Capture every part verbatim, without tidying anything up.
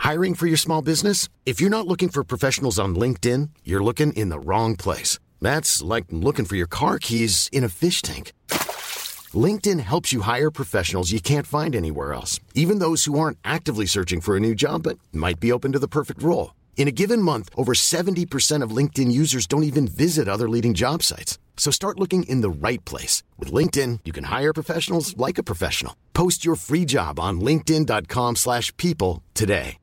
Hiring for your small business? If you're not looking for professionals on LinkedIn, you're looking in the wrong place. That's like looking for your car keys in a fish tank. LinkedIn helps you hire professionals you can't find anywhere else, even those who aren't actively searching for a new job but might be open to the perfect role. In a given month, over seventy percent of LinkedIn users don't even visit other leading job sites. So start looking in the right place. With LinkedIn, you can hire professionals like a professional. Post your free job on linkedin.com slash people today.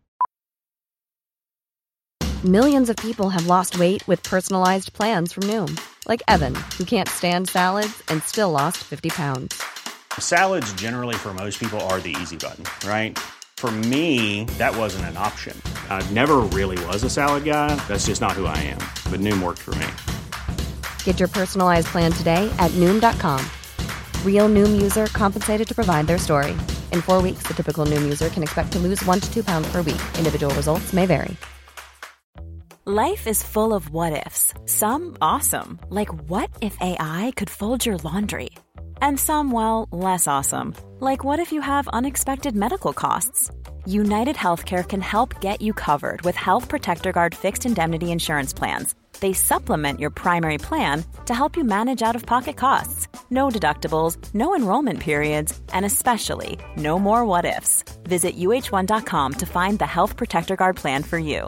Millions of people have lost weight with personalized plans from Noom. Like Evan, who can't stand salads and still lost fifty pounds. Salads generally for most people are the easy button, right? For me, that wasn't an option. I never really was a salad guy. That's just not who I am. But Noom worked for me. Get your personalized plan today at Noom dot com. Real Noom user compensated to provide their story. In four weeks, the typical Noom user can expect to lose one to two pounds per week. Individual results may vary. Life is full of what-ifs. Some awesome, like what if A I could fold your laundry? And some, well, less awesome, like what if you have unexpected medical costs? United Healthcare can help get you covered with Health Protector Guard fixed indemnity insurance plans. They supplement your primary plan to help you manage out-of-pocket costs. No deductibles, no enrollment periods, and especially no more what-ifs. Visit U H one dot com to find the Health Protector Guard plan for you.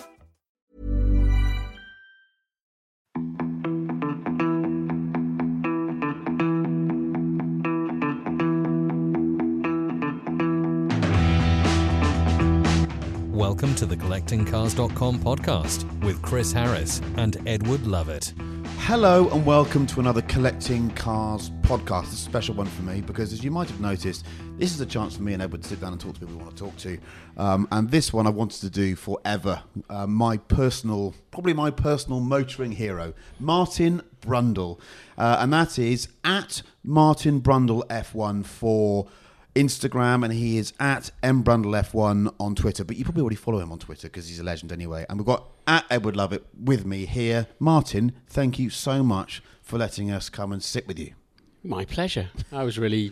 Welcome to the collecting cars dot com podcast with Chris Harris and Edward Lovett. Hello and welcome to another Collecting Cars podcast, a special one for me because, as you might have noticed, this is a chance for me and Edward to sit down and talk to people we want to talk to. Um, and this one I wanted to do forever. Uh, my personal, probably my personal motoring hero, Martin Brundle. Uh, and that is at Martin Brundle F one for Instagram, and he is at M Brundle F one on Twitter. But you probably already follow him on Twitter because he's a legend anyway. And we've got at Edward Lovett with me here. Martin, thank you so much for letting us come and sit with you. My pleasure. I was really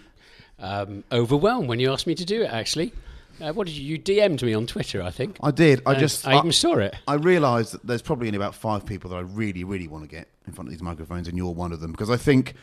um, overwhelmed when you asked me to do it, actually. Uh, what did you, you D M'd me on Twitter, I think. I did. I uh, just... I, I even saw it. I realised that there's probably only about five people that I really, really want to get in front of these microphones, and you're one of them. Because I think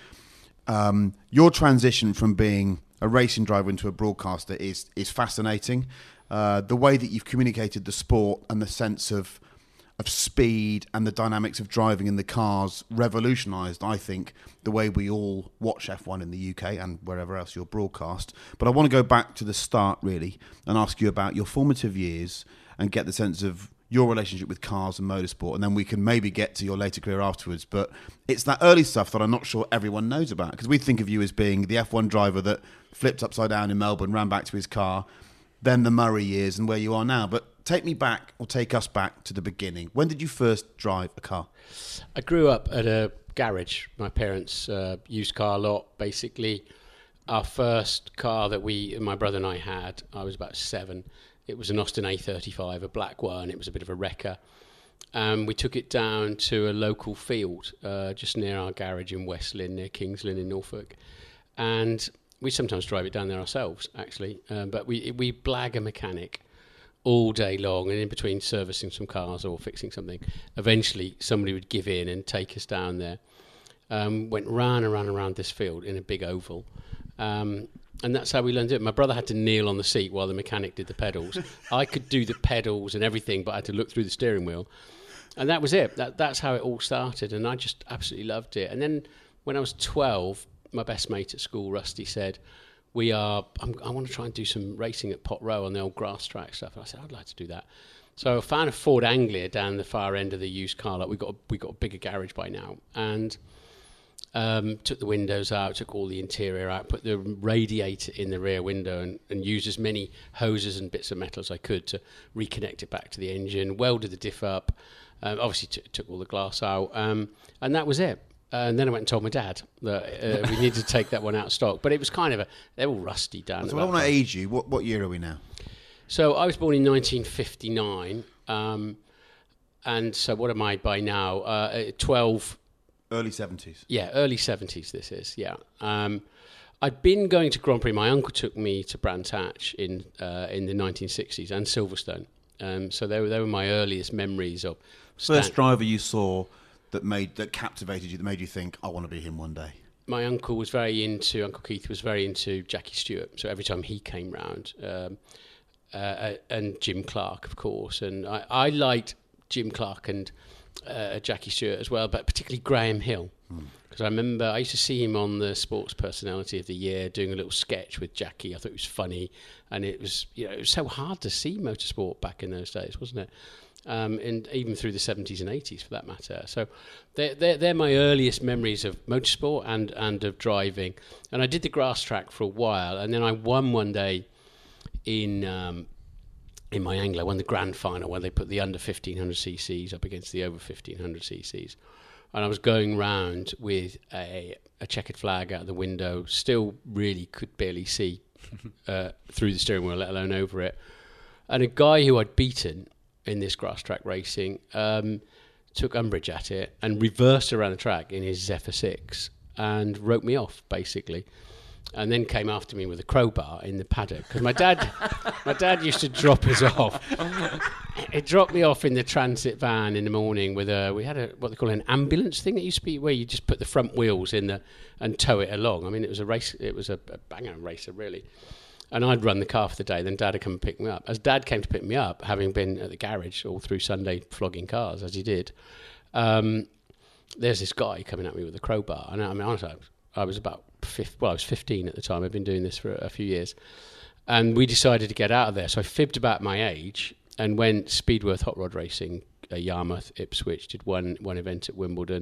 um, your transition from being a racing driver into a broadcaster is is fascinating. Uh, the way that you've communicated the sport and the sense of of speed and the dynamics of driving in the cars revolutionised, I think, the way we all watch F one in the U K and wherever else you're broadcast. But I want to go back to the start, really, and ask you about your formative years and get the sense of your relationship with cars and motorsport, and then we can maybe get to your later career afterwards. But it's that early stuff that I'm not sure everyone knows about, because we think of you as being the F one driver that flipped upside down in Melbourne, ran back to his car, then the Murray years and where you are now. But take me back, or take us back to the beginning. When did you first drive a car? I grew up at a garage, my parents' uh, used car lot, basically. Our first car that we, my brother and I had, I was about seven. It was an Austin A thirty-five, a black one. It was a bit of a wrecker. Um, we took it down to a local field uh, just near our garage in West Lynn, near Kings Lynn in Norfolk. And we sometimes drive it down there ourselves, actually. Um, but we we blag a mechanic all day long, and in between servicing some cars or fixing something, eventually somebody would give in and take us down there. Um, went round and round and round this field in a big oval. Um, And that's how we learned it. My brother had to kneel on the seat while the mechanic did the pedals. I could do the pedals and everything, but I had to look through the steering wheel. And that was it. That, that's how it all started. And I just absolutely loved it. And then when I was twelve, my best mate at school, Rusty, said, we are, I'm, I want to try and do some racing at Pot Row on the old grass track stuff. And I said, I'd like to do that. So I found a Ford Anglia down the far end of the used car lot. We got a, we got a bigger garage by now. And Um, took the windows out, took all the interior out, put the radiator in the rear window and, and used as many hoses and bits of metal as I could to reconnect it back to the engine, welded the diff up, uh, obviously t- took all the glass out, um, and that was it. Uh, and then I went and told my dad that uh, we needed to take that one out of stock. But it was kind of a, they're all rusty down. So I don't want to age you. What, what year are we now? So I was born in nineteen fifty-nine, um, and so what am I by now? Uh, twelve... Early seventies. Yeah, early seventies this is, yeah. Um, I'd been going to Grand Prix. My uncle took me to Brands Hatch in uh, in the nineteen sixties and Silverstone. Um, so they were, they were my earliest memories of... First stand- driver you saw that made that captivated you, that made you think, I want to be him one day. My uncle was very into, Uncle Keith was very into Jackie Stewart. So every time he came round, um, uh, and Jim Clark, of course. And I, I liked Jim Clark and uh, Jackie Stewart as well, but particularly Graham Hill. Because mm. I remember I used to see him on the Sports Personality of the Year doing a little sketch with Jackie. I thought it was funny. And it was, you know, it was so hard to see motorsport back in those days, wasn't it? Um, and even through the seventies and eighties, for that matter. So they're, they're, they're my earliest memories of motorsport and, and of driving. And I did the grass track for a while, and then I won one day in um, in my Anglo. I won the grand final where they put the under fifteen hundred c c's up against the over fifteen hundred c c's. And I was going round with a, a checkered flag out the window, still really could barely see uh, through the steering wheel, let alone over it. And a guy who I'd beaten in this grass track racing, um, took umbrage at it and reversed around the track in his Zephyr six and wrote me off, basically. And then came after me with a crowbar in the paddock. Because my dad my dad used to drop us off. He dropped me off in the transit van in the morning with a, we had a, what they call an ambulance thing that used to be where you just put the front wheels in the and tow it along. I mean, it was a race, it was a, a banger racer, really. And I'd run the car for the day, then Dad would come and pick me up. As Dad came to pick me up, having been at the garage all through Sunday flogging cars, as he did, um, there's this guy coming at me with a crowbar. And I mean, honestly, I was about, fifteen, well, I was fifteen at the time. I'd been doing this for a few years. And we decided to get out of there. So I fibbed about my age and went Speedworth Hot Rod Racing, uh, Yarmouth, Ipswich, did one one event at Wimbledon.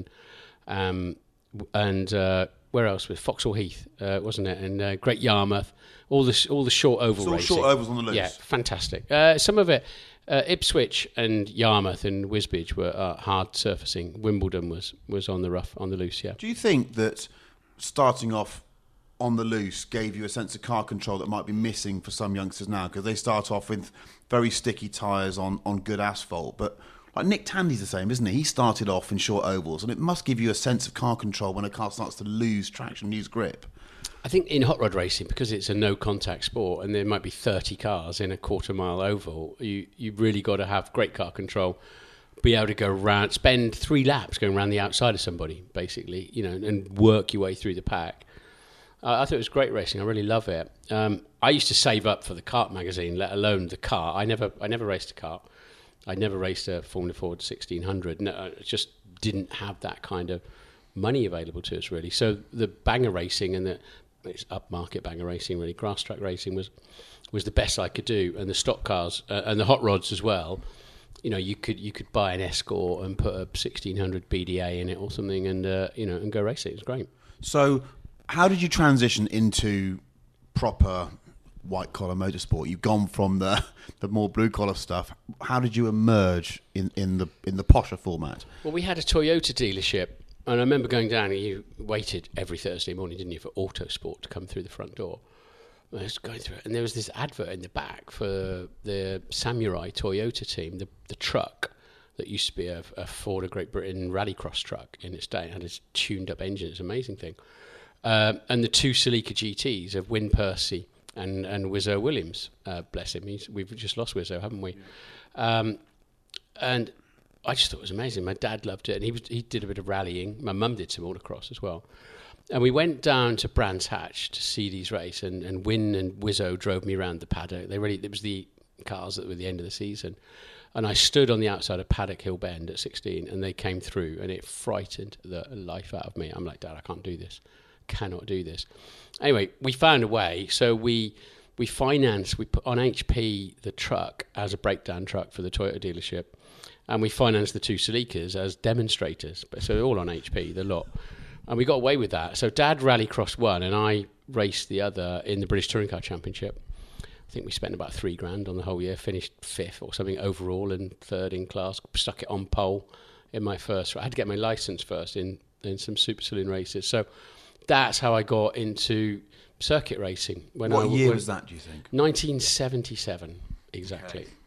Um, and uh, where else? With Foxhall Heath, uh, wasn't it? And uh, Great Yarmouth. All the all the short oval so all racing. short ovals on the loose. Yeah, fantastic. Uh, some of it, uh, Ipswich and Yarmouth and Wisbech were uh, hard surfacing. Wimbledon was was on the rough, on the loose. Yeah. Do you think that starting off on the loose gave you a sense of car control that might be missing for some youngsters now? Because they start off with very sticky tyres on, on good asphalt. But like Nick Tandy's the same, isn't he? He started off in short ovals, and it must give you a sense of car control when a car starts to lose traction, lose grip. I think in hot rod racing, because it's a no-contact sport and there might be thirty cars in a quarter-mile oval, you, you've really got to have great car control, be able to go around, spend three laps going around the outside of somebody, basically, you know, and work your way through the pack. Uh, I thought it was great racing. I really love it. Um, I used to save up for the kart magazine, let alone the car. I never, I never raced a kart. I never raced a Formula Ford sixteen hundred. No, I just didn't have that kind of money available to us, really. So the banger racing and the it's upmarket banger racing, really, grass track racing was was the best I could do, and the stock cars uh, and the hot rods as well. You know, you could you could buy an Escort and put a sixteen hundred B D A in it or something, and uh, you know, and go racing. It was great. So, how did you transition into proper white collar motorsport? You've gone from the the more blue collar stuff. How did you emerge in, in the in the posher format? Well, we had a Toyota dealership. And I remember going down, and you waited every Thursday morning, didn't you, for Autosport to come through the front door. I was going through it, and there was this advert in the back for the Samurai Toyota team, the the truck that used to be a, a Ford of Great Britain rallycross truck in its day. It had this tuned-up engine. It's an amazing thing. Um, and the two Celica G Ts of Wyn Percy and, and Wizzo Williams, uh, bless him. He's, we've just lost Wizzo, haven't we? Yeah. Um, and... I just thought it was amazing. My dad loved it, and he was, he did a bit of rallying. My mum did some autocross as well. And we went down to Brands Hatch to see these race, and, and Wyn and Wizzo drove me around the paddock. They really, it was the cars that were the end of the season. And I stood on the outside of Paddock Hill Bend at sixteen, and they came through, and it frightened the life out of me. I'm like, Dad, I can't do this. Cannot do this. Anyway, we found a way. So we we financed, we put on H P the truck as a breakdown truck for the Toyota dealership. And we financed the two Celicas as demonstrators. So all on H P, the lot. And we got away with that. So Dad rallycrossed one, and I raced the other in the British Touring Car Championship. I think we spent about three grand on the whole year, finished fifth or something overall and third in class, stuck it on pole in my first. I had to get my licence first in, in some Super Saloon races. So that's how I got into circuit racing. When what I, year when, was that, do you think? nineteen seventy-seven, exactly. Okay.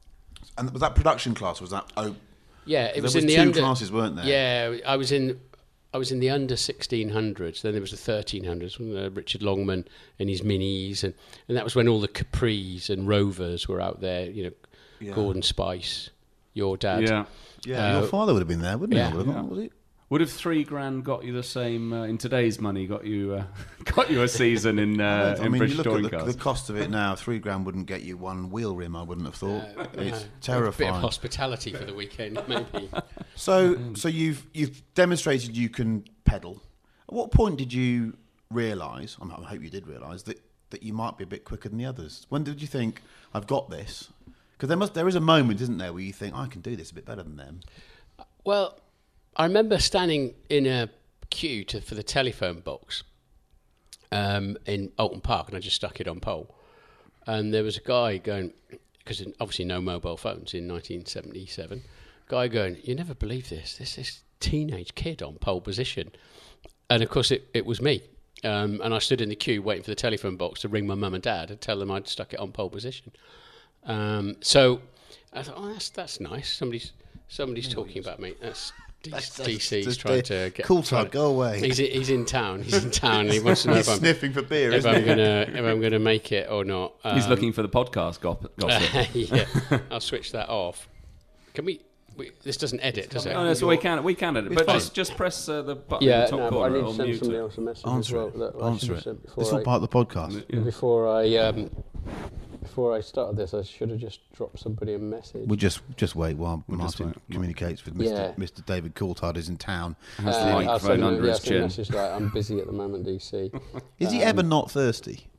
And was that production class? Was that oh? Yeah, it was, was in two the under classes, weren't there? Yeah, I was in. I was in the under sixteen hundreds. Then there was the thirteen hundreds. Uh, Richard Longman and his minis, and, and that was when all the Capris and Rovers were out there. You know, Yeah. Gordon Spice, your dad. Yeah. Yeah, Uh, your father would have been there, wouldn't yeah. he? Would have, Yeah. was he? Would have three grand got you the same uh, in today's money? Got you, uh, got you a season in uh, I in mean, you British look touring at the, cars. the cost of it now. Three grand wouldn't get you one wheel rim. I wouldn't have thought. Uh, it's no. terrifying. A bit of hospitality for the weekend, maybe. So, so you've you've demonstrated you can pedal. At what point did you realise? I hope you did realise that, that you might be a bit quicker than the others. When did you think I've got this? Because there must there is a moment, isn't there, where you think I can do this a bit better than them. Well, I remember standing in a queue to, for the telephone box um, in Alton Park, and I just stuck it on pole. And there was a guy going, because obviously no mobile phones in nineteen seventy-seven, guy going, you never believe this, this this teenage kid on pole position. And of course it, it was me. Um, and I stood in the queue waiting for the telephone box to ring my mum and dad and tell them I'd stuck it on pole position. Um, so I thought, oh, that's that's nice. Somebody's somebody's talking about me. That's D- D C's Just trying the- to get Cool trying- Tug, go away. He's he's in town. He's in town. And he wants to know He's if I'm sniffing for beer, if isn't I'm he? gonna if I'm gonna make it or not. Um, He's looking for the podcast gop- gossip. yeah, I'll switch that off. Can we? we this doesn't edit, does it? Oh, no, so we can we can edit, It's but fine. just just press uh, the button Yeah, in the top no, but I corner. need It'll to send mute somebody it. else a message Answer as well. it. That I Answer should have it. sent before It's all I- part of the podcast. Yeah. Before I um, before I started this, I should have just dropped somebody a message. We'll just just wait while We'll just Martin wait. communicates with Mister Yeah. Mister David Coulthard is in town. Has the Uh, I'll microphone send him, under yeah, his send a chin. message like, I'm busy at the moment, D C. Is he ever not thirsty?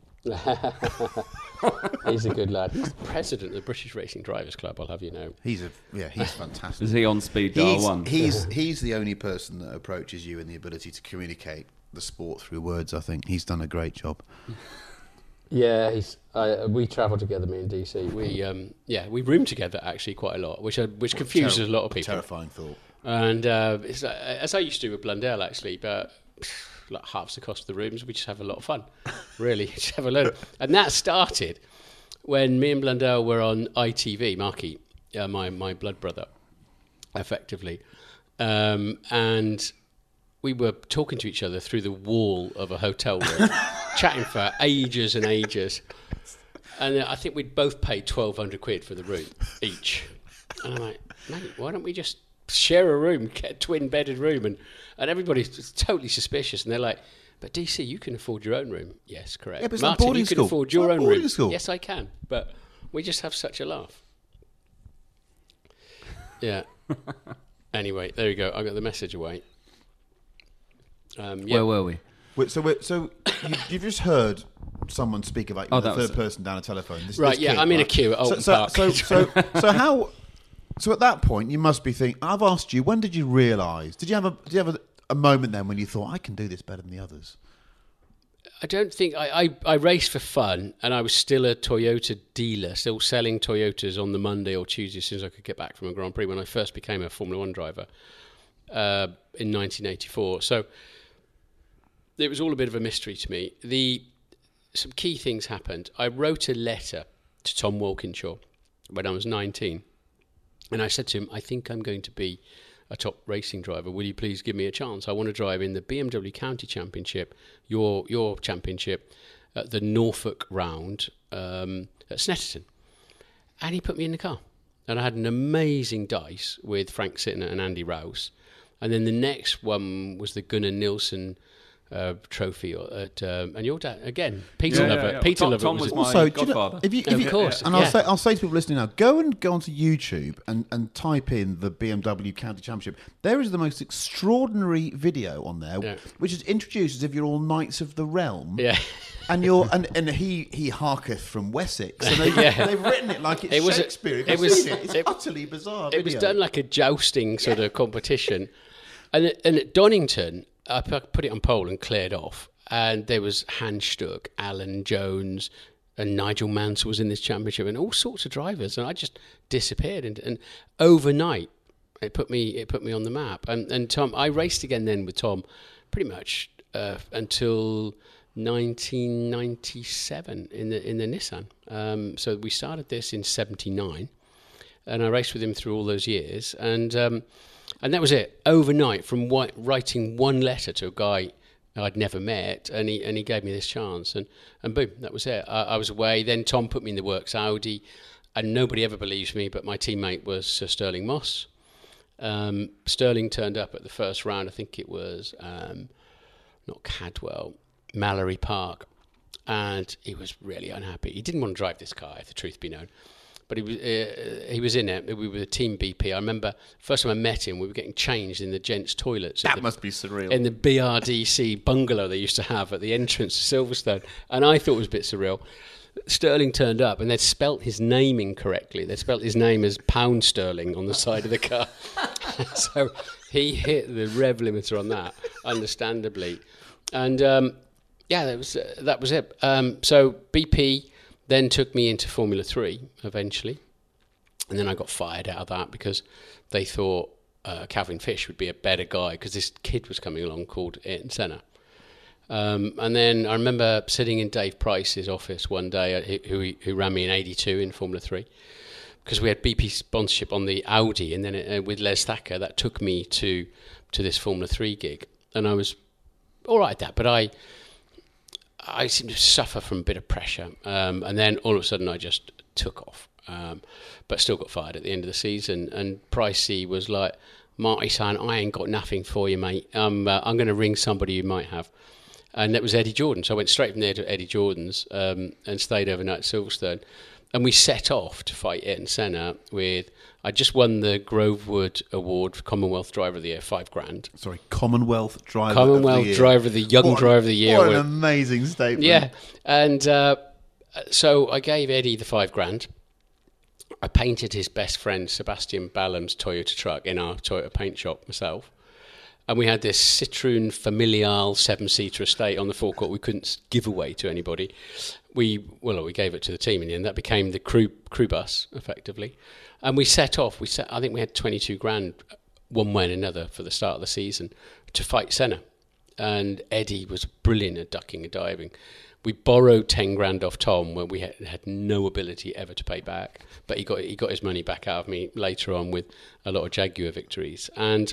He's a good lad. He's the president of the British Racing Drivers Club, I'll have you know. He's a yeah, he's fantastic. Is he on speed dial He's, one? he's he's the only person that approaches you in the ability to communicate the sport through words. I think he's done a great job. Yeah, he's. I, we travel together, me and D C. We um, yeah, we room together actually quite a lot, which uh, which confuses Terri- a lot of people. Terrifying thought. And uh, it's, uh, as I used to do with Blundell actually, but pff, like half the cost of the rooms, we just have a lot of fun. Really, just have a load. Of, and that started when me and Blundell were on I T V, Marky, uh, my my blood brother, effectively, um, and we were talking to each other through the wall of a hotel room, chatting for ages and ages. And I think we'd both paid twelve hundred quid for the room each. And I'm like, mate, why don't we just share a room, get a twin-bedded room? And, and everybody's totally suspicious. And they're like, but D C, you can afford your own room. Yes, correct. Yeah, but it's like Martin, boarding you can school. afford It's your like own boarding room. school. Yes, I can. But we just have such a laugh. Yeah. Anyway, there you go. I got the message away. Um, yeah. Where were we? Wait, so we're, so you, you've just heard someone speak about you, Oh, the that was third it. person down a telephone. This, Right, this yeah, kid, I'm in a right? queue at so, Alton so, Park. So, so, so how? So at that point, you must be thinking. I've asked you. When did you realise? Did you have a? Did you have a, a moment then when you thought I can do this better than the others? I don't think I, I, I raced for fun, and I was still a Toyota dealer, still selling Toyotas on the Monday or Tuesday as soon as I could get back from a Grand Prix when I first became a Formula One driver uh, in nineteen eighty-four. So it was all a bit of a mystery to me. The some key things happened. I wrote a letter to Tom Walkinshaw when I was nineteen, and I said to him, I think I'm going to be a top racing driver. Will you please give me a chance? I want to drive in the B M W County Championship, your your championship, at the Norfolk Round um, at Snetterton. And he put me in the car. And I had an amazing dice with Frank Sittner and Andy Rouse. And then the next one was the Gunnar Nilsson uh, trophy at um, and your dad again, Peter Yeah, yeah, Lover. yeah. Peter Tom- Lover Tom was, was it. my- Also, do you know, godfather. if you, if Of you, course, and I'll yeah. say, I'll say to people listening now, go and go onto YouTube and, and type in the B M W County Championship. There is the most extraordinary video on there, Yeah. which is introduced as if you're all knights of the realm. Yeah. And you're and, and he he harketh from Wessex, and they've, Yeah. they've written it like it's It was a- Shakespeare. If it you've was- seen it, it's it- utterly bizarre. It was video. done like a jousting sort of competition. And, at- and at Donington, I pu- put it on pole and cleared off. And there was Hans Stuck, Alan Jones, and Nigel Mansell was in this championship, and all sorts of drivers. And I just disappeared. And, and overnight, it put me it put me on the map. And, and Tom, I raced again then with Tom pretty much uh, until nineteen ninety-seven in the in the Nissan. Um, so we started this in seventy-nine. And I raced with him through all those years, and um, and that was it. Overnight, from white, writing one letter to a guy I'd never met, and he and he gave me this chance, and, and boom, that was it. I, I was away. Then Tom put me in the works Audi, and nobody ever believes me, but my teammate was Sir Sterling Moss. Um, Sterling turned up at the first round, I think it was um, not Cadwell, Mallory Park, and he was really unhappy. He didn't want to drive this car, if the truth be known. But he was uh, he was in it. We were a team B P. I remember first time I met him, we were getting changed in the gents' toilets. That the, must be surreal. In the B R D C bungalow they used to have at the entrance to Silverstone. And I thought it was a bit surreal. Sterling turned up and they'd spelt his name incorrectly. They'd spelt his name as Pound Sterling on the side of the car. So he hit the rev limiter on that, understandably. And um, yeah, that was, uh, that was it. Um, so B P... then took me into Formula three eventually. And then I got fired out of that because they thought uh, Calvin Fish would be a better guy because this kid was coming along called Ayrton Senna. Um, and then I remember sitting in Dave Price's office one day, who, who ran me in eighty-two in Formula three, because we had B P sponsorship on the Audi. And then it, uh, with Les Thacker, that took me to, to this Formula three gig. And I was all right at that, but I... I seemed to suffer from a bit of pressure, um, and then all of a sudden I just took off, um, but still got fired at the end of the season. And Pricey was like, "Marty, son, I ain't got nothing for you, mate. Um, uh, I'm going to ring somebody you might have," and that was Eddie Jordan. So I went straight from there to Eddie Jordan's um, and stayed overnight at Silverstone. And we set off to fight Ayrton Senna with... I just won the Grovewood Award for Commonwealth Driver of the Year, five grand. Sorry, Commonwealth Driver Commonwealth of the Year. Driver of the Young what, Driver of the Year. What an amazing statement. Yeah, and uh, so I gave Eddie the five grand. I painted his best friend Sebastian Ballam's Toyota truck in our Toyota paint shop myself. And we had this Citroen Familial seven-seater estate on the forecourt we couldn't give away to anybody. We well, we gave it to the team in the end. That became the crew crew bus, effectively. And we set off. We set. I think we had twenty-two grand, one way and another, for the start of the season to fight Senna. And Eddie was brilliant at ducking and diving. We borrowed ten grand off Tom when we had, had no ability ever to pay back. But he got he got his money back out of me later on with a lot of Jaguar victories. And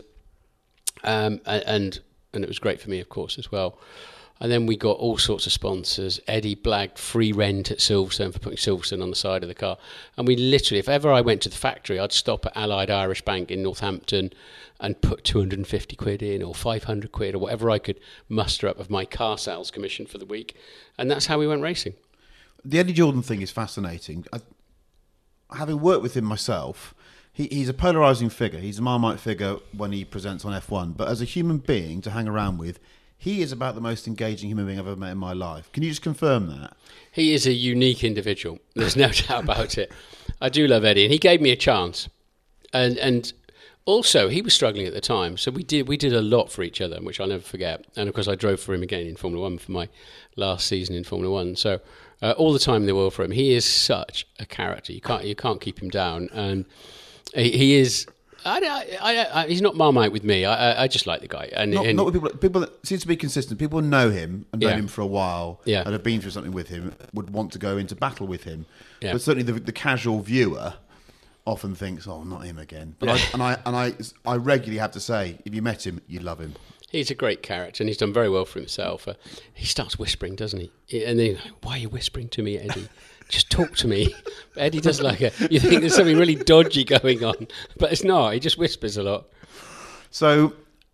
um and and it was great for me, of course, as well. And then we got all sorts of sponsors. Eddie blagged free rent at Silverstone for putting Silverstone on the side of the car. And we literally, if ever I went to the factory, I'd stop at Allied Irish Bank in Northampton and put two hundred fifty quid in, or five hundred quid, or whatever I could muster up of my car sales commission for the week. And that's how we went racing. The Eddie Jordan thing is fascinating. I, having worked with him myself, he, he's a polarising figure. He's a Marmite figure when he presents on F one. But as a human being to hang around with, he is about the most engaging human being I've ever met in my life. Can you just confirm that? He is a unique individual. There's no doubt about it. I do love Eddie, and he gave me a chance. And and also, he was struggling at the time, so we did we did a lot for each other, which I'll never forget. And of course, I drove for him again in Formula One for my last season in Formula One. So uh, all the time in the world for him. He is such a character. You can't you can't keep him down, and he, he is. I, I, I, he's not Marmite with me. I, I just like the guy. And, not, and not with people. People that seem to be consistent. People know him and known Yeah. him for a while, Yeah. and have been through something with him. Would want to go into battle with him, Yeah. but certainly the, the casual viewer often thinks, "Oh, not him again." But I, and I and I I regularly have to say, if you met him, you'd love him. He's a great character, and he's done very well for himself. Uh, he starts whispering, doesn't he? And then, why are you whispering to me, Eddie? Just talk to me. But Eddie does like a... You think there's something really dodgy going on, but it's not. He just whispers a lot. So,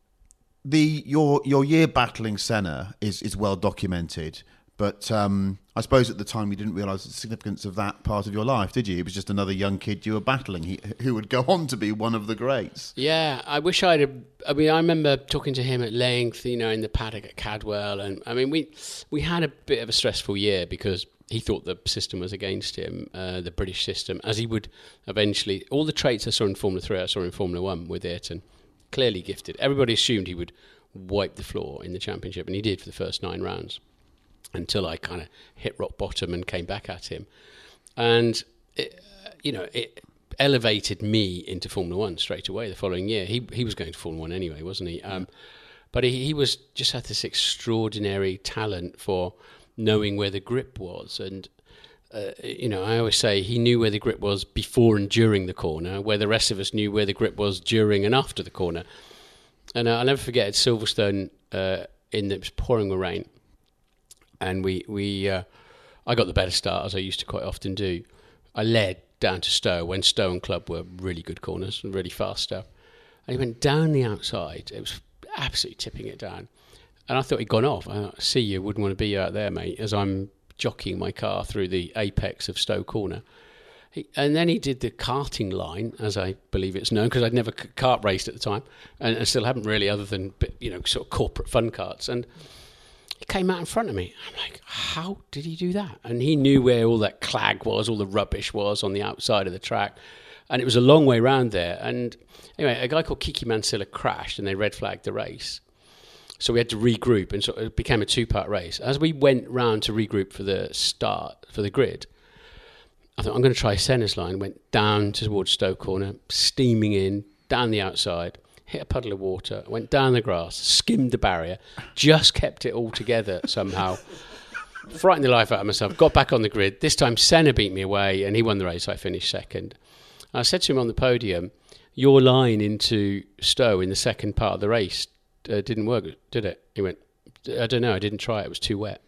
the your your year battling Senna is is well documented. But um, I suppose at the time you didn't realise the significance of that part of your life, did you? It was just another young kid you were battling, he, who would go on to be one of the greats. Yeah, I wish I'd have... I mean, I remember talking to him at length, you know, in the paddock at Cadwell. And, I mean, we we had a bit of a stressful year because he thought the system was against him, uh, the British system, as he would eventually... All the traits I saw in Formula three, I saw in Formula one with Ayrton. Clearly gifted. Everybody assumed he would wipe the floor in the championship, and he did for the first nine rounds, until I kind of hit rock bottom and came back at him. And, it, you know, it elevated me into Formula One straight away the following year. He he was going to Formula One anyway, wasn't he? Um, but he, he was just had this extraordinary talent for knowing where the grip was. And, uh, you know, I always say he knew where the grip was before and during the corner, where the rest of us knew where the grip was during and after the corner. And uh, I'll never forget at Silverstone, uh, in the, it was pouring with rain. And we, we uh, I got the better start, as I used to quite often do. I led down to Stowe when Stowe and Club were really good corners and really fast stuff. And he went down the outside. It was absolutely tipping it down. And I thought he'd gone off. I thought, see you, wouldn't want to be out there, mate, as I'm jockeying my car through the apex of Stowe Corner. He, and then he did the karting line, as I believe it's known, because I'd never kart raced at the time, and, and still haven't really, other than, you know, sort of corporate fun karts. And he came out in front of me. I'm like, how did he do that? And he knew where all that clag was, all the rubbish was on the outside of the track. And it was a long way round there. And anyway, a guy called Kiki Mansilla crashed, and they red flagged the race. So we had to regroup, and so it became a two-part race. As we went round to regroup for the start, for the grid, I thought, I'm going to try Senna's line. Went down towards Stowe Corner, steaming in, down the outside, hit a puddle of water, went down the grass, skimmed the barrier, just kept it all together somehow. Frightened the life out of myself, got back on the grid. This time Senna beat me away, and he won the race. I finished second. And I said to him on the podium, your line into Stowe in the second part of the race uh, didn't work, did it? He went, I don't know, I didn't try it, it was too wet.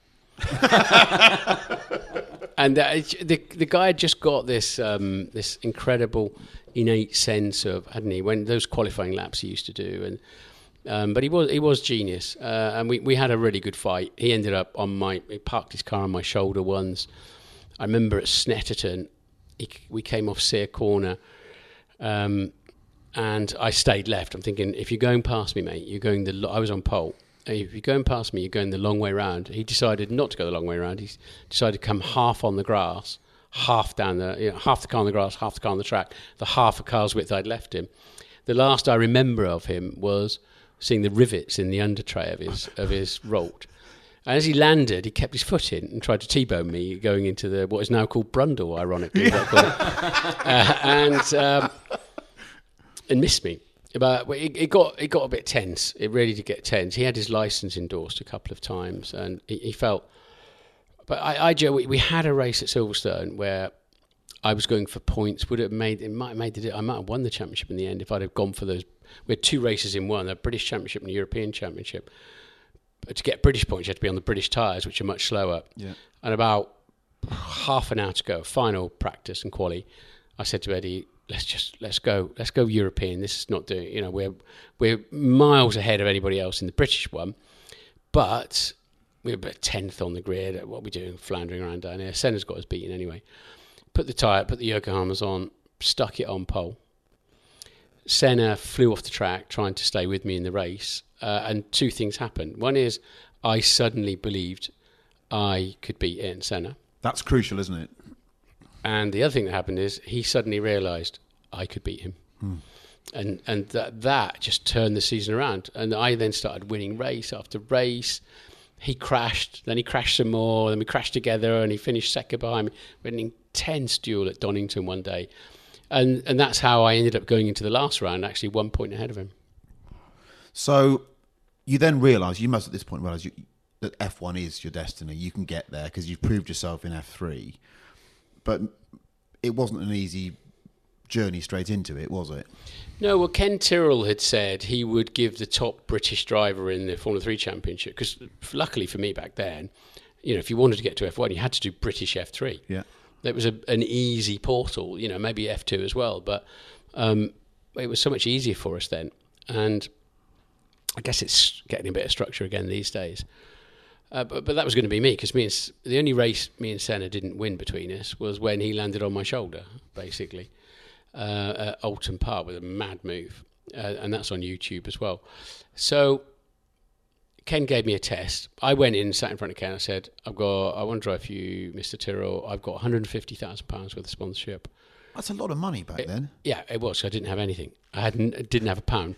And uh, the the guy had just got this um, this incredible innate sense of, hadn't he, when those qualifying laps he used to do, and um, but he was he was genius, uh, and we, we had a really good fight. He ended up on my he parked his car on my shoulder once. I remember at Snetterton, he, we came off Sear Corner, um, and I stayed left. I'm thinking, if you're going past me, mate, you're going the. I was on pole. If you're going past me, you're going the long way round. He decided not to go the long way round. He decided to come half on the grass, half down the, you know, half the car on the grass, half the car on the track, the half a car's width I'd left him. The last I remember of him was seeing the rivets in the under tray of his of his Rolt. And as he landed, he kept his foot in and tried to T-bone me going into the what is now called Brundle, ironically, uh, and um, and missed me. But it, it got it got a bit tense. It really did get tense. He had his license endorsed a couple of times, and he, he felt. But I, I Joe, we, we had a race at Silverstone where I was going for points. Would it have made it might have made the, I might have won the championship in the end if I'd have gone for those. We had two races in one: a British Championship and a European Championship. But to get British points, you had to be on the British tyres, which are much slower. Yeah. And about half an hour to go, final practice and quali, I said to Eddie, let's just let's go let's go European. This is not doing, you know, we're we're miles ahead of anybody else in the British one, but we're about tenth on the grid. What are we doing, floundering around down here? Senna's got us beaten anyway. Put the tyre, put the Yokohamas on, stuck it on pole. Senna flew off the track trying to stay with me in the race, uh, and two things happened. One is I suddenly believed I could beat Ayrton Senna. That's crucial, isn't it? And the other thing that happened is he suddenly realised I could beat him. Hmm. And and that that just turned the season around. And I then started winning race after race. He crashed, then he crashed some more, then we crashed together, and he finished second behind me. We had an intense duel at Donington one day. And and that's how I ended up going into the last round, actually one point ahead of him. So you then realise, you must at this point realise you, that F one is your destiny. You can get there because you've proved yourself in F three. But it wasn't an easy journey straight into it, was it? No, well, Ken Tyrrell had said he would give the top British driver in the Formula three Championship, because luckily for me back then, you know, if you wanted to get to F one, you had to do British F three. Yeah. It was a, an easy portal, you know, maybe F two as well, but um, it was so much easier for us then. And I guess it's getting a bit of structure again these days. Uh, but, but that was going to be me, because me and, the only race me and Senna didn't win between us was when he landed on my shoulder, basically, uh, at Oulton Park with a mad move. Uh, and that's on YouTube as well. So Ken gave me a test. I went in, sat in front of Ken, I said, I've got, I want to drive for you, Mister Tyrrell. I've got one hundred fifty thousand pounds worth of sponsorship. That's a lot of money back it, then. Yeah, it was. I didn't have anything. I hadn't, didn't have a pound.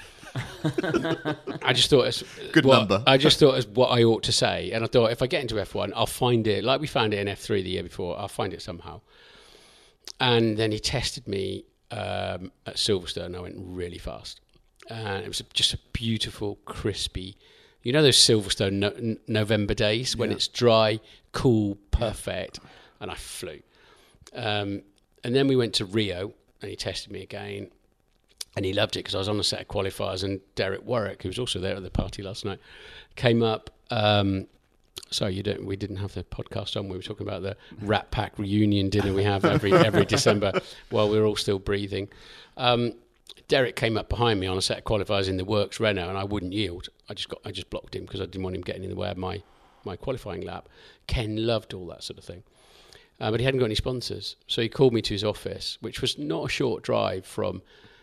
I just thought it's good what, number. I just thought it's what I ought to say, and I thought if I get into F one, I'll find it like we found it in F three the year before. I'll find it somehow. And then he tested me um, at Silverstone, and I went really fast, and it was just a beautiful, crispy. You know those Silverstone no- November days when yeah. it's dry, cool, perfect, yeah. and I flew. Um, and then we went to Rio, and he tested me again. And he loved it because I was on a set of qualifiers, and Derek Warwick, who was also there at the party last night, came up um, So you don't. We didn't have the podcast on. We were talking about the Rat Pack reunion dinner we have every every December while we're all still breathing. Um, Derek came up behind me on a set of qualifiers in the Works Renault, and I wouldn't yield. I just got. I just blocked him because I didn't want him getting in the way of my my qualifying lap. Ken loved all that sort of thing, uh, but he hadn't got any sponsors. So he called me to his office, which was not a short drive from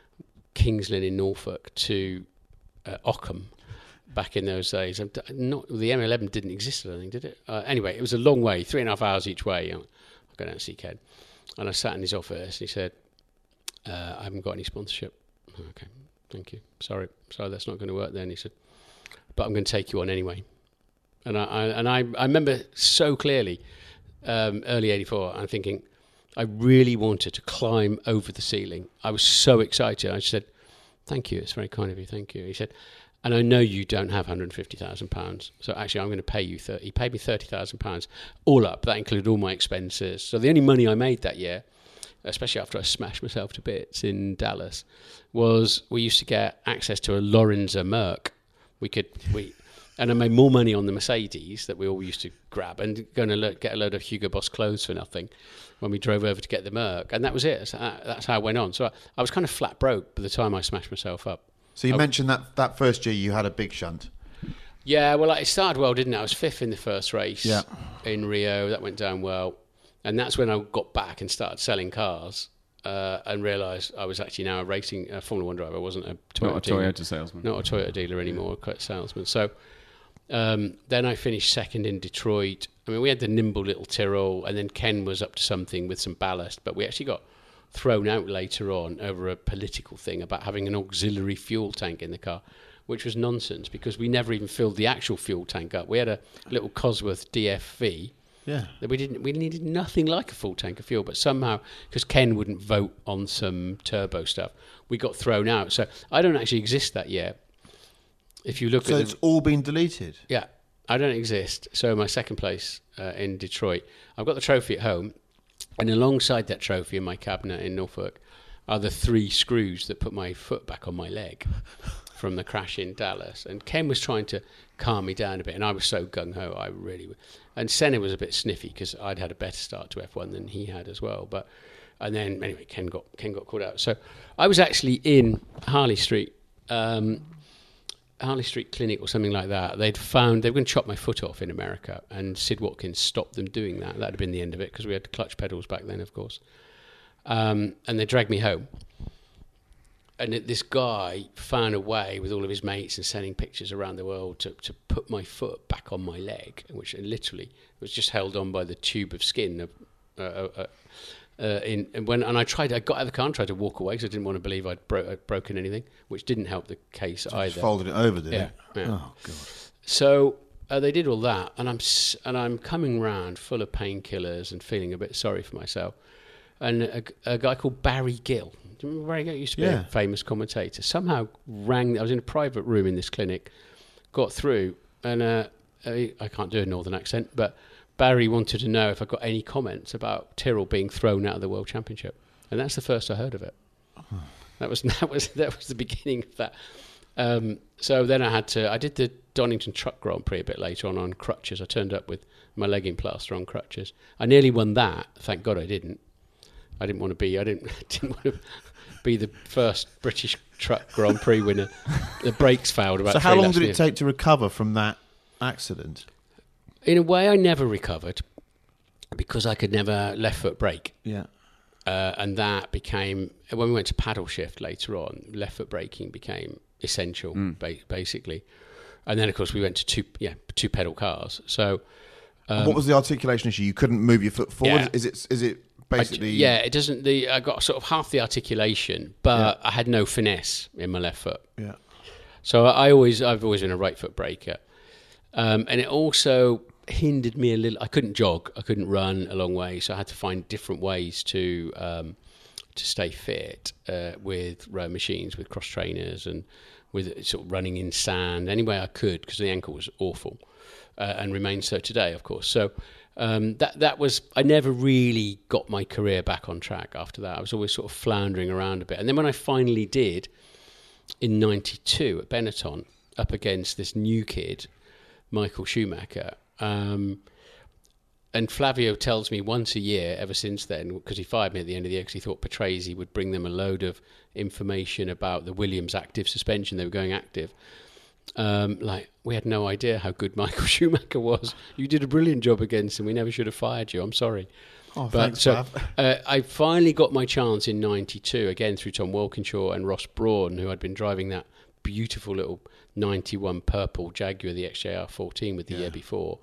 Kings Lynn in Norfolk to uh, Ockham. Back in those days, I'm not the M eleven didn't exist, I don't think, did it? Uh, anyway, it was a long way, three and a half hours each way. You know, I go down to see Ken, and I sat in his office, and he said, uh, "I haven't got any sponsorship." Okay, thank you. Sorry, sorry, that's not going to work. Then he said, "But I'm going to take you on anyway." And I, I and I, I remember so clearly, um, early eighty-four. I'm thinking, I really wanted to climb over the ceiling. I was so excited. I said, "Thank you. It's very kind of you. Thank you." He said, "And I know you don't have one hundred fifty thousand pounds, so actually I'm going to pay you thirty. He paid me thirty thousand pounds, all up. That included all my expenses. So the only money I made that year, especially after I smashed myself to bits in Dallas, was we used to get access to a Lorenza Merc. We could, we, and I made more money on the Mercedes that we all used to grab and going to get a load of Hugo Boss clothes for nothing when we drove over to get the Merc. And that was it. So that, that's how it went on. So I, I was kind of flat broke by the time I smashed myself up. So you I, mentioned that that first year you had a big shunt. Yeah, well, it started well, didn't it? I was fifth in the first race yeah. in Rio. That went down well. And that's when I got back and started selling cars uh, and realised I was actually now a racing a Formula One driver. I wasn't a Toyota, not a dealer, Toyota salesman. Not a Toyota dealer anymore, a salesman. So um, then I finished second in Detroit. I mean, we had the nimble little Tyrrell, and then Ken was up to something with some ballast, but we actually got thrown out later on over a political thing about having an auxiliary fuel tank in the car, which was nonsense because we never even filled the actual fuel tank up. We had a little Cosworth D F V. Yeah. That we didn't. We needed nothing like a full tank of fuel, but somehow, because Ken wouldn't vote on some turbo stuff, we got thrown out. So I don't actually exist that year. If you look so at, it's the, all been deleted. Yeah, I don't exist. So my second place uh, in Detroit, I've got the trophy at home. And alongside that trophy in my cabinet in Norfolk are the three screws that put my foot back on my leg from the crash in Dallas. And Ken was trying to calm me down a bit, and I was so gung-ho, I really... And Senna was a bit sniffy because I'd had a better start to F one than he had as well. But And then, anyway, Ken got Ken got called out. So I was actually in Harley Street, um, Harley Street Clinic or something like that. They'd found, they were going to chop my foot off in America, and Sid Watkins stopped them doing that. That had been the end of it, because we had clutch pedals back then, of course. Um, and they dragged me home. And this guy found a way with all of his mates and sending pictures around the world to, to put my foot back on my leg, which literally was just held on by the tube of skin. Of, uh, uh, uh, in and when and I tried, I got out of the car and tried to walk away because I didn't want to believe I'd, bro- I'd broken anything, which didn't help the case so either. Just folded it over, did yeah, it? Yeah. Oh god. So uh, they did all that, and I'm and I'm coming round full of painkillers and feeling a bit sorry for myself. And a, a guy called Barry Gill. Do you remember Barry Gill? He used to be yeah. a famous commentator. Somehow rang. I was in a private room in this clinic, got through, and uh, I, I can't do a northern accent, but Barry wanted to know if I got any comments about Tyrrell being thrown out of the World Championship, and that's the first I heard of it. Oh. That was that was that was the beginning of that. Um, so then I had to. I did the Donington Truck Grand Prix a bit later on on crutches. I turned up with my leg in plaster on crutches. I nearly won that. Thank God I didn't. I didn't want to be. I didn't. didn't want to be the first British Truck Grand Prix winner. The brakes failed about. So three how long laps did it near. take to recover from that accident? In a way, I never recovered because I could never left foot brake. Yeah. Uh, and that became, when we went to paddle shift later on, left foot braking became essential, mm. ba- basically. And then, of course, we went to two, yeah, two pedal cars. So, um, what was the articulation issue? You couldn't move your foot forward. Yeah. Is it? Is it? Basically, I, yeah, it doesn't. The I got sort of half the articulation, but yeah. I had no finesse in my left foot. Yeah. So I always, I've always been a right foot braker, um, and it also hindered me a little. I couldn't jog, I couldn't run a long way, so I had to find different ways to um, to stay fit uh, with row machines, with cross trainers, and with sort of running in sand any way I could because the ankle was awful, uh, and remains so today, of course. So. Um, that that was I never really got my career back on track after that. I was always sort of floundering around a bit, and then when I finally did in ninety-two at Benetton, up against this new kid, Michael Schumacher, Um, and Flavio tells me once a year ever since then, because he fired me at the end of the year because he thought Patrese would bring them a load of information about the Williams active suspension. They were going active. Um, like, we had no idea how good Michael Schumacher was. You did a brilliant job against him. We never should have fired you. I'm sorry. Oh, but thanks, so Flav. uh, I finally got my chance in ninety-two, again through Tom Walkinshaw and Ross Brawn, who had been driving that beautiful little ninety-one purple Jaguar, the X J R fourteen, with the Yeah. year before,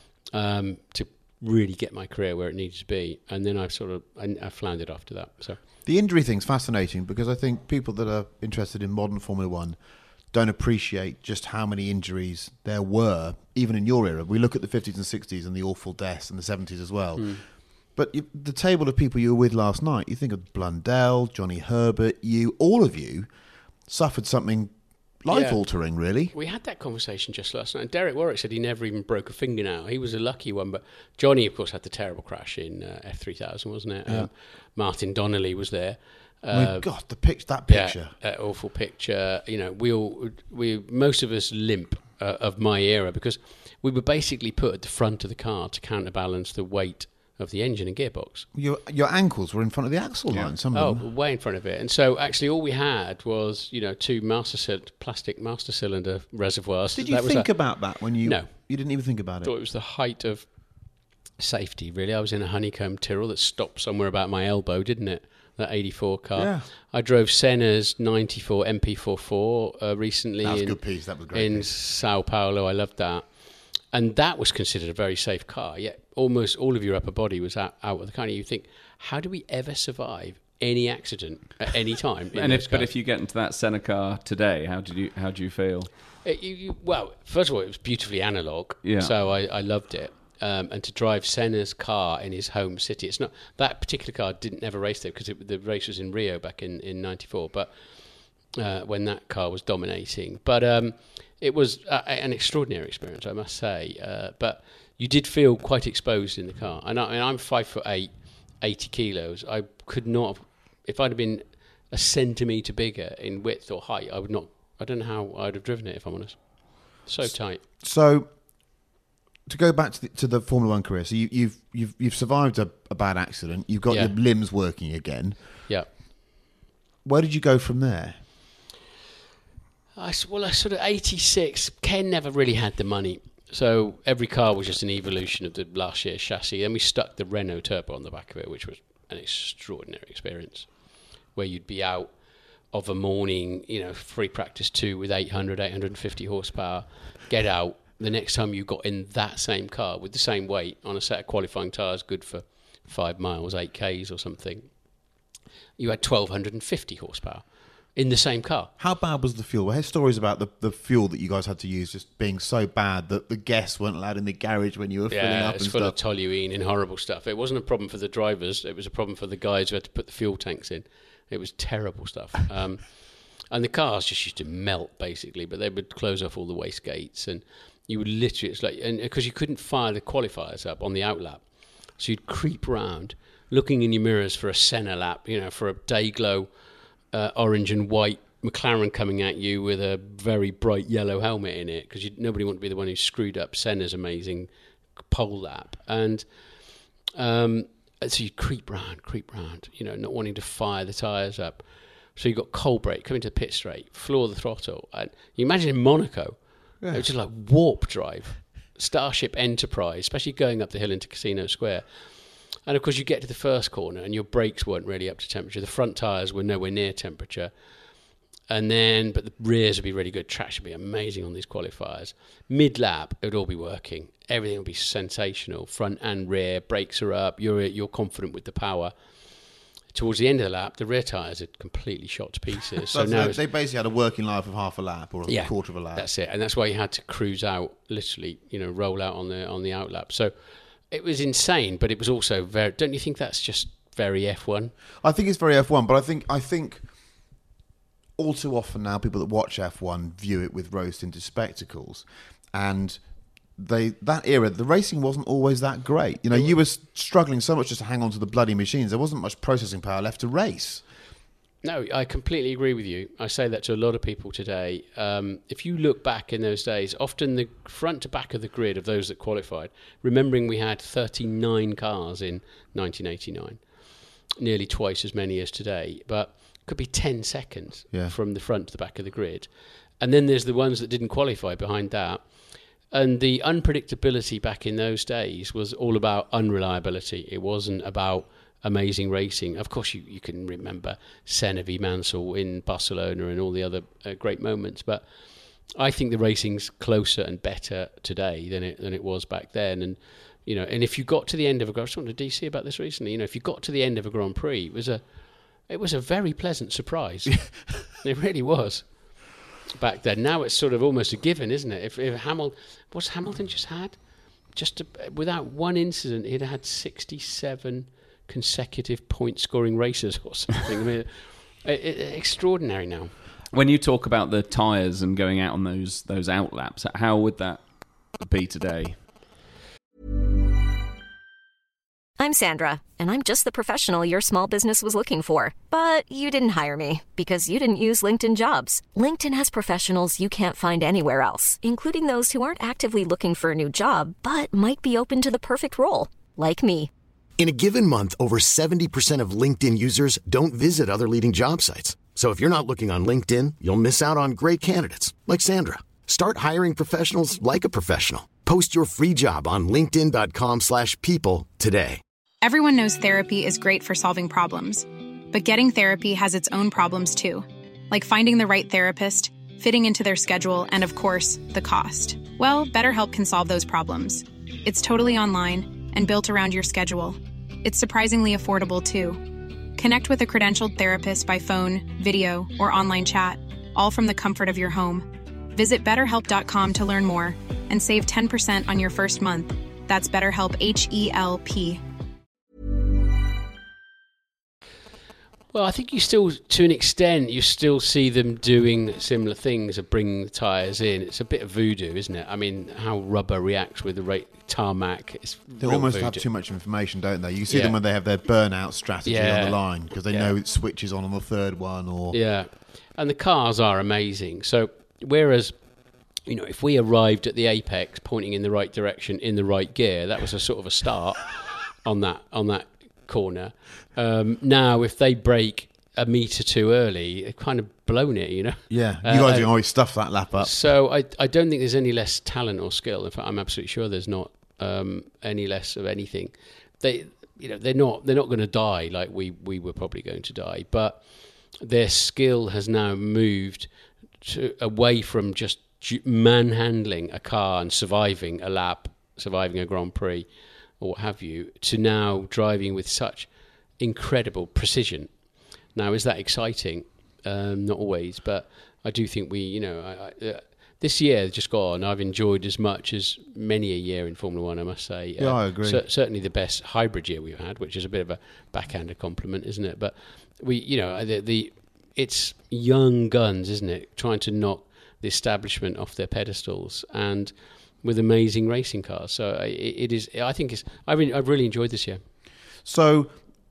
um, to really get my career where it needed to be. And then I sort of I, I floundered after that. So The injury thing's fascinating because I think people that are interested in modern Formula One don't appreciate just how many injuries there were, even in your era. We look at the fifties and sixties and the awful deaths, and the seventies as well. Mm. But you, the table of people you were with last night, you think of Blundell, Johnny Herbert, you, all of you suffered something life-altering, yeah. really. We had that conversation just last night. Derek Warwick said he never even broke a fingernail. He was a lucky one, but Johnny, of course, had the terrible crash in uh, F three thousand, wasn't it? Yeah. Um, Martin Donnelly was there. Oh my Uh, God, the pic- that picture. Yeah, that awful picture. You know, we all, we most of us limp uh, of my era because we were basically put at the front of the car to counterbalance the weight of the engine and gearbox. Your your ankles were in front of the axle line. Some Oh, of them. way in front of it. And so actually all we had was, you know, two master cyl- plastic master cylinder reservoirs. Did you that think was a, about that when you... No. You didn't even think about I it? thought it was the height of safety, really. I was in a honeycomb Tyrrell that stopped somewhere about my elbow, didn't it? That eighty-four car. Yeah. I drove Senna's ninety-four M P forty-four uh, recently. That was a in, good piece. That was a great in piece. Sao Paulo. I loved that. And that was considered a very safe car. Yet almost all of your upper body was out, out of the car. And you think, how do we ever survive any accident at any time? In and those if, but cars? if you get into that Senna car today, how did you how do you feel? It, you, you, well, first of all, it was beautifully analog. Yeah. So I, I loved it. Um, and to drive Senna's car in his home city, it's not that particular car didn't never race there because the race was in Rio back in in ninety-four. But uh, when that car was dominating, but um, it was uh, an extraordinary experience, I must say. Uh, but you did feel quite exposed in the car, and I, I mean, I'm five foot eight, eighty kilos. I could not, have, if I'd have been a centimetre bigger in width or height, I would not. I don't know how I'd have driven it, if I'm honest. So tight. So, to go back to the, to the Formula One career, so you, you've you've you've survived a, a bad accident. You've got Yeah. your limbs working again. Yeah. Where did you go from there? I, s- well, I sort of eighty-six. Ken never really had the money, so every car was just an evolution of the last year's chassis. Then we stuck the Renault Turbo on the back of it, which was an extraordinary experience, where you'd be out of a morning, you know, free practice two with eight hundred, eight hundred fifty horsepower, get out. The next time you got in that same car with the same weight on a set of qualifying tyres, good for five miles, eight Ks or something, you had twelve fifty horsepower in the same car. How bad was the fuel? I heard stories about the, the fuel that you guys had to use just being so bad that the guests weren't allowed in the garage when you were filling Yeah, up it's and full stuff. of toluene and horrible stuff. It wasn't a problem for the drivers. It was a problem for the guys who had to put the fuel tanks in. It was terrible stuff. Um, and the cars just used to melt, basically, but they would close off all the waste gates. And you would literally, it's like, and because you couldn't fire the qualifiers up on the outlap. So you'd creep round, looking in your mirrors for a Senna lap, you know, for a Dayglow uh, orange and white McLaren coming at you with a very bright yellow helmet in it, because nobody wanted to be the one who screwed up Senna's amazing pole lap. And um, so you'd creep round, creep round, you know, not wanting to fire the tyres up. So you got cold brake, coming to the pit straight, floor the throttle. And you imagine in Monaco, Yeah. it was just like warp drive, Starship Enterprise, especially going up the hill into Casino Square. And of course, you get to the first corner and your brakes weren't really up to temperature. The front tyres were nowhere near temperature. And then, but the rears would be really good. Traction would be amazing on these qualifiers. Mid-lap, it would all be working. Everything would be sensational. Front and rear, brakes are up. You're you're confident with the power. Towards the end of the lap, the rear tyres had completely shot to pieces. So So now they, it's, they basically had a working life of half a lap or a yeah, quarter of a lap. that's it. And that's why you had to cruise out, literally, you know, roll out on the on the outlap. So it was insane, but it was also very. Don't you think that's just very F one? I think it's very F one, but I think I think all too often now people that watch F one view it with rose-tinted spectacles, and they that era the racing wasn't always that great. You know, you were struggling so much just to hang on to the bloody machines. There wasn't much processing power left to race. No, I completely agree with you. I say that to a lot of people today. Um, if you look back in those days, often the front to back of the grid of those that qualified, remembering we had thirty-nine cars in nineteen eighty-nine, nearly twice as many as today, but it could be ten seconds yeah. from the front to the back of the grid. And then there's the ones that didn't qualify behind that. And the unpredictability back in those days was all about unreliability. It wasn't about amazing racing. Of course, you, you can remember Senna v Mansell in Barcelona and all the other uh, great moments. But I think the racing's closer and better today than it than it was back then. And you know, and if you got to the end of a, I was talking to D C about this recently. You know, if you got to the end of a Grand Prix, it was a it was a very pleasant surprise. It really was. Back then, now it's sort of almost a given, isn't it? If, if Hamilton, what's Hamilton just had? Just a, without one incident, he'd had sixty-seven consecutive point-scoring races or something. I mean, it, it, extraordinary now. When you talk about the tyres and going out on those those out laps, how would that be today? I'm Sandra, and I'm just the professional your small business was looking for. But you didn't hire me because you didn't use LinkedIn Jobs. LinkedIn has professionals you can't find anywhere else, including those who aren't actively looking for a new job, but might be open to the perfect role, like me. In a given month, over seventy percent of LinkedIn users don't visit other leading job sites. So if you're not looking on LinkedIn, you'll miss out on great candidates like Sandra. Start hiring professionals like a professional. Post your free job on linkedin dot com slash people today. Everyone knows therapy is great for solving problems, but getting therapy has its own problems too, like finding the right therapist, fitting into their schedule, and of course, the cost. Well, BetterHelp can solve those problems. It's totally online and built around your schedule. It's surprisingly affordable too. Connect with a credentialed therapist by phone, video, or online chat, all from the comfort of your home. Visit better help dot com to learn more and save ten percent on your first month. That's BetterHelp, H E L P. Well, I think you still, to an extent, you still see them doing similar things of bringing the tyres in. It's a bit of voodoo, isn't it? I mean, how rubber reacts with the rate tarmac. It's they almost voodoo. Have too much information, don't they? You see yeah. them when they have their burnout strategy yeah. on the line because they yeah. know it switches on on the third one. Or yeah, and the cars are amazing. So whereas, you know, if we arrived at the apex pointing in the right direction in the right gear, that was a sort of a start on that on that corner. Um, now, if they break a metre too early, they've kind of blown it, you know? Yeah, you uh, guys can always stuff that lap up. So I, I don't think there's any less talent or skill. In fact, I'm absolutely sure there's not um, any less of anything. They, you know, they're not they're not going to die like we, we were probably going to die, but their skill has now moved to, away from just manhandling a car and surviving a lap, surviving a Grand Prix, or what have you, to now driving with such incredible precision. Now, is that exciting? Um, not always, but I do think we, you know, I, I, uh, this year just gone, I've enjoyed as much as many a year in Formula One, I must say. Yeah, uh, I agree. Cer- certainly the best hybrid year we've had, which is a bit of a backhanded compliment, isn't it? But we, you know, the, the it's young guns, isn't it, trying to knock the establishment off their pedestals and with amazing racing cars. So it, it is. I think it's. I really, I've really enjoyed this year. So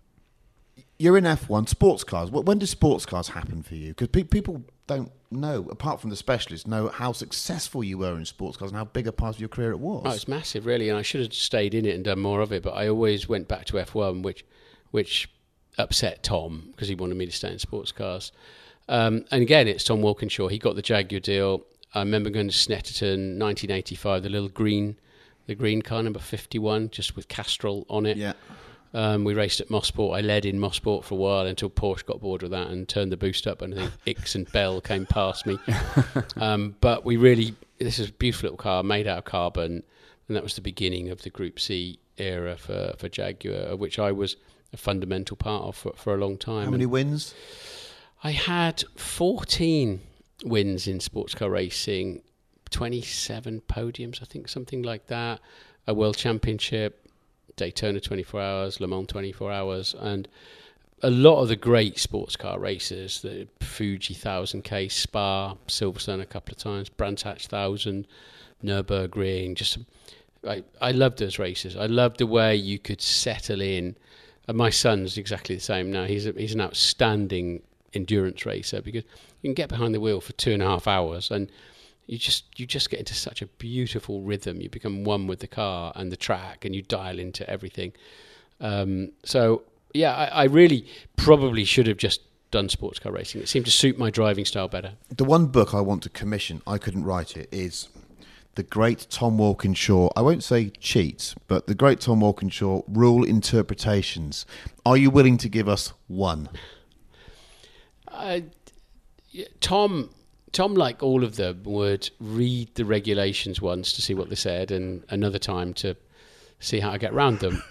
you're in F one, sports cars. When do sports cars happen for you? Because pe- people don't know, apart from the specialists, know how successful you were in sports cars and how big a part of your career it was. Oh, it's massive, really, and I should have stayed in it and done more of it. But I always went back to F one, which, which upset Tom because he wanted me to stay in sports cars. Um, and again, it's Tom Walkinshaw. He got the Jaguar deal. I remember going to Snetterton, nineteen eighty-five, the little green, the green car, number fifty-one, just with Castrol on it. Yeah. Um, we raced at Mosport. I led in Mosport for a while until Porsche got bored with that and turned the boost up, and I think Ix and Bell came past me. um, but we really, this is a beautiful little car made out of carbon, and that was the beginning of the Group C era for, for Jaguar, of which I was a fundamental part of for, for a long time. How many and wins? I had fourteen wins in sports car racing, twenty-seven podiums, I think, something like that, a world championship, Daytona twenty-four hours, Le Mans twenty-four hours, and a lot of the great sports car races, the Fuji one thousand K, Spa, Silverstone a couple of times, Brands Hatch one thousand, Nürburgring, just I, I loved those races. I loved the way you could settle in. And my son's exactly the same now. He's a, he's an outstanding endurance racer, because you can get behind the wheel for two and a half hours and you just you just get into such a beautiful rhythm. You become one with the car and the track, and you dial into everything. Um, so, yeah, I, I really probably should have just done sports car racing. It seemed to suit my driving style better. The one book I want to commission, I couldn't write it, is the great Tom Walkinshaw. I won't say cheats, but the great Tom Walkinshaw Rule Interpretations. Are you willing to give us one? Uh, yeah, Tom... Tom, like all of them, would read the regulations once to see what they said, and another time to see how to get around them.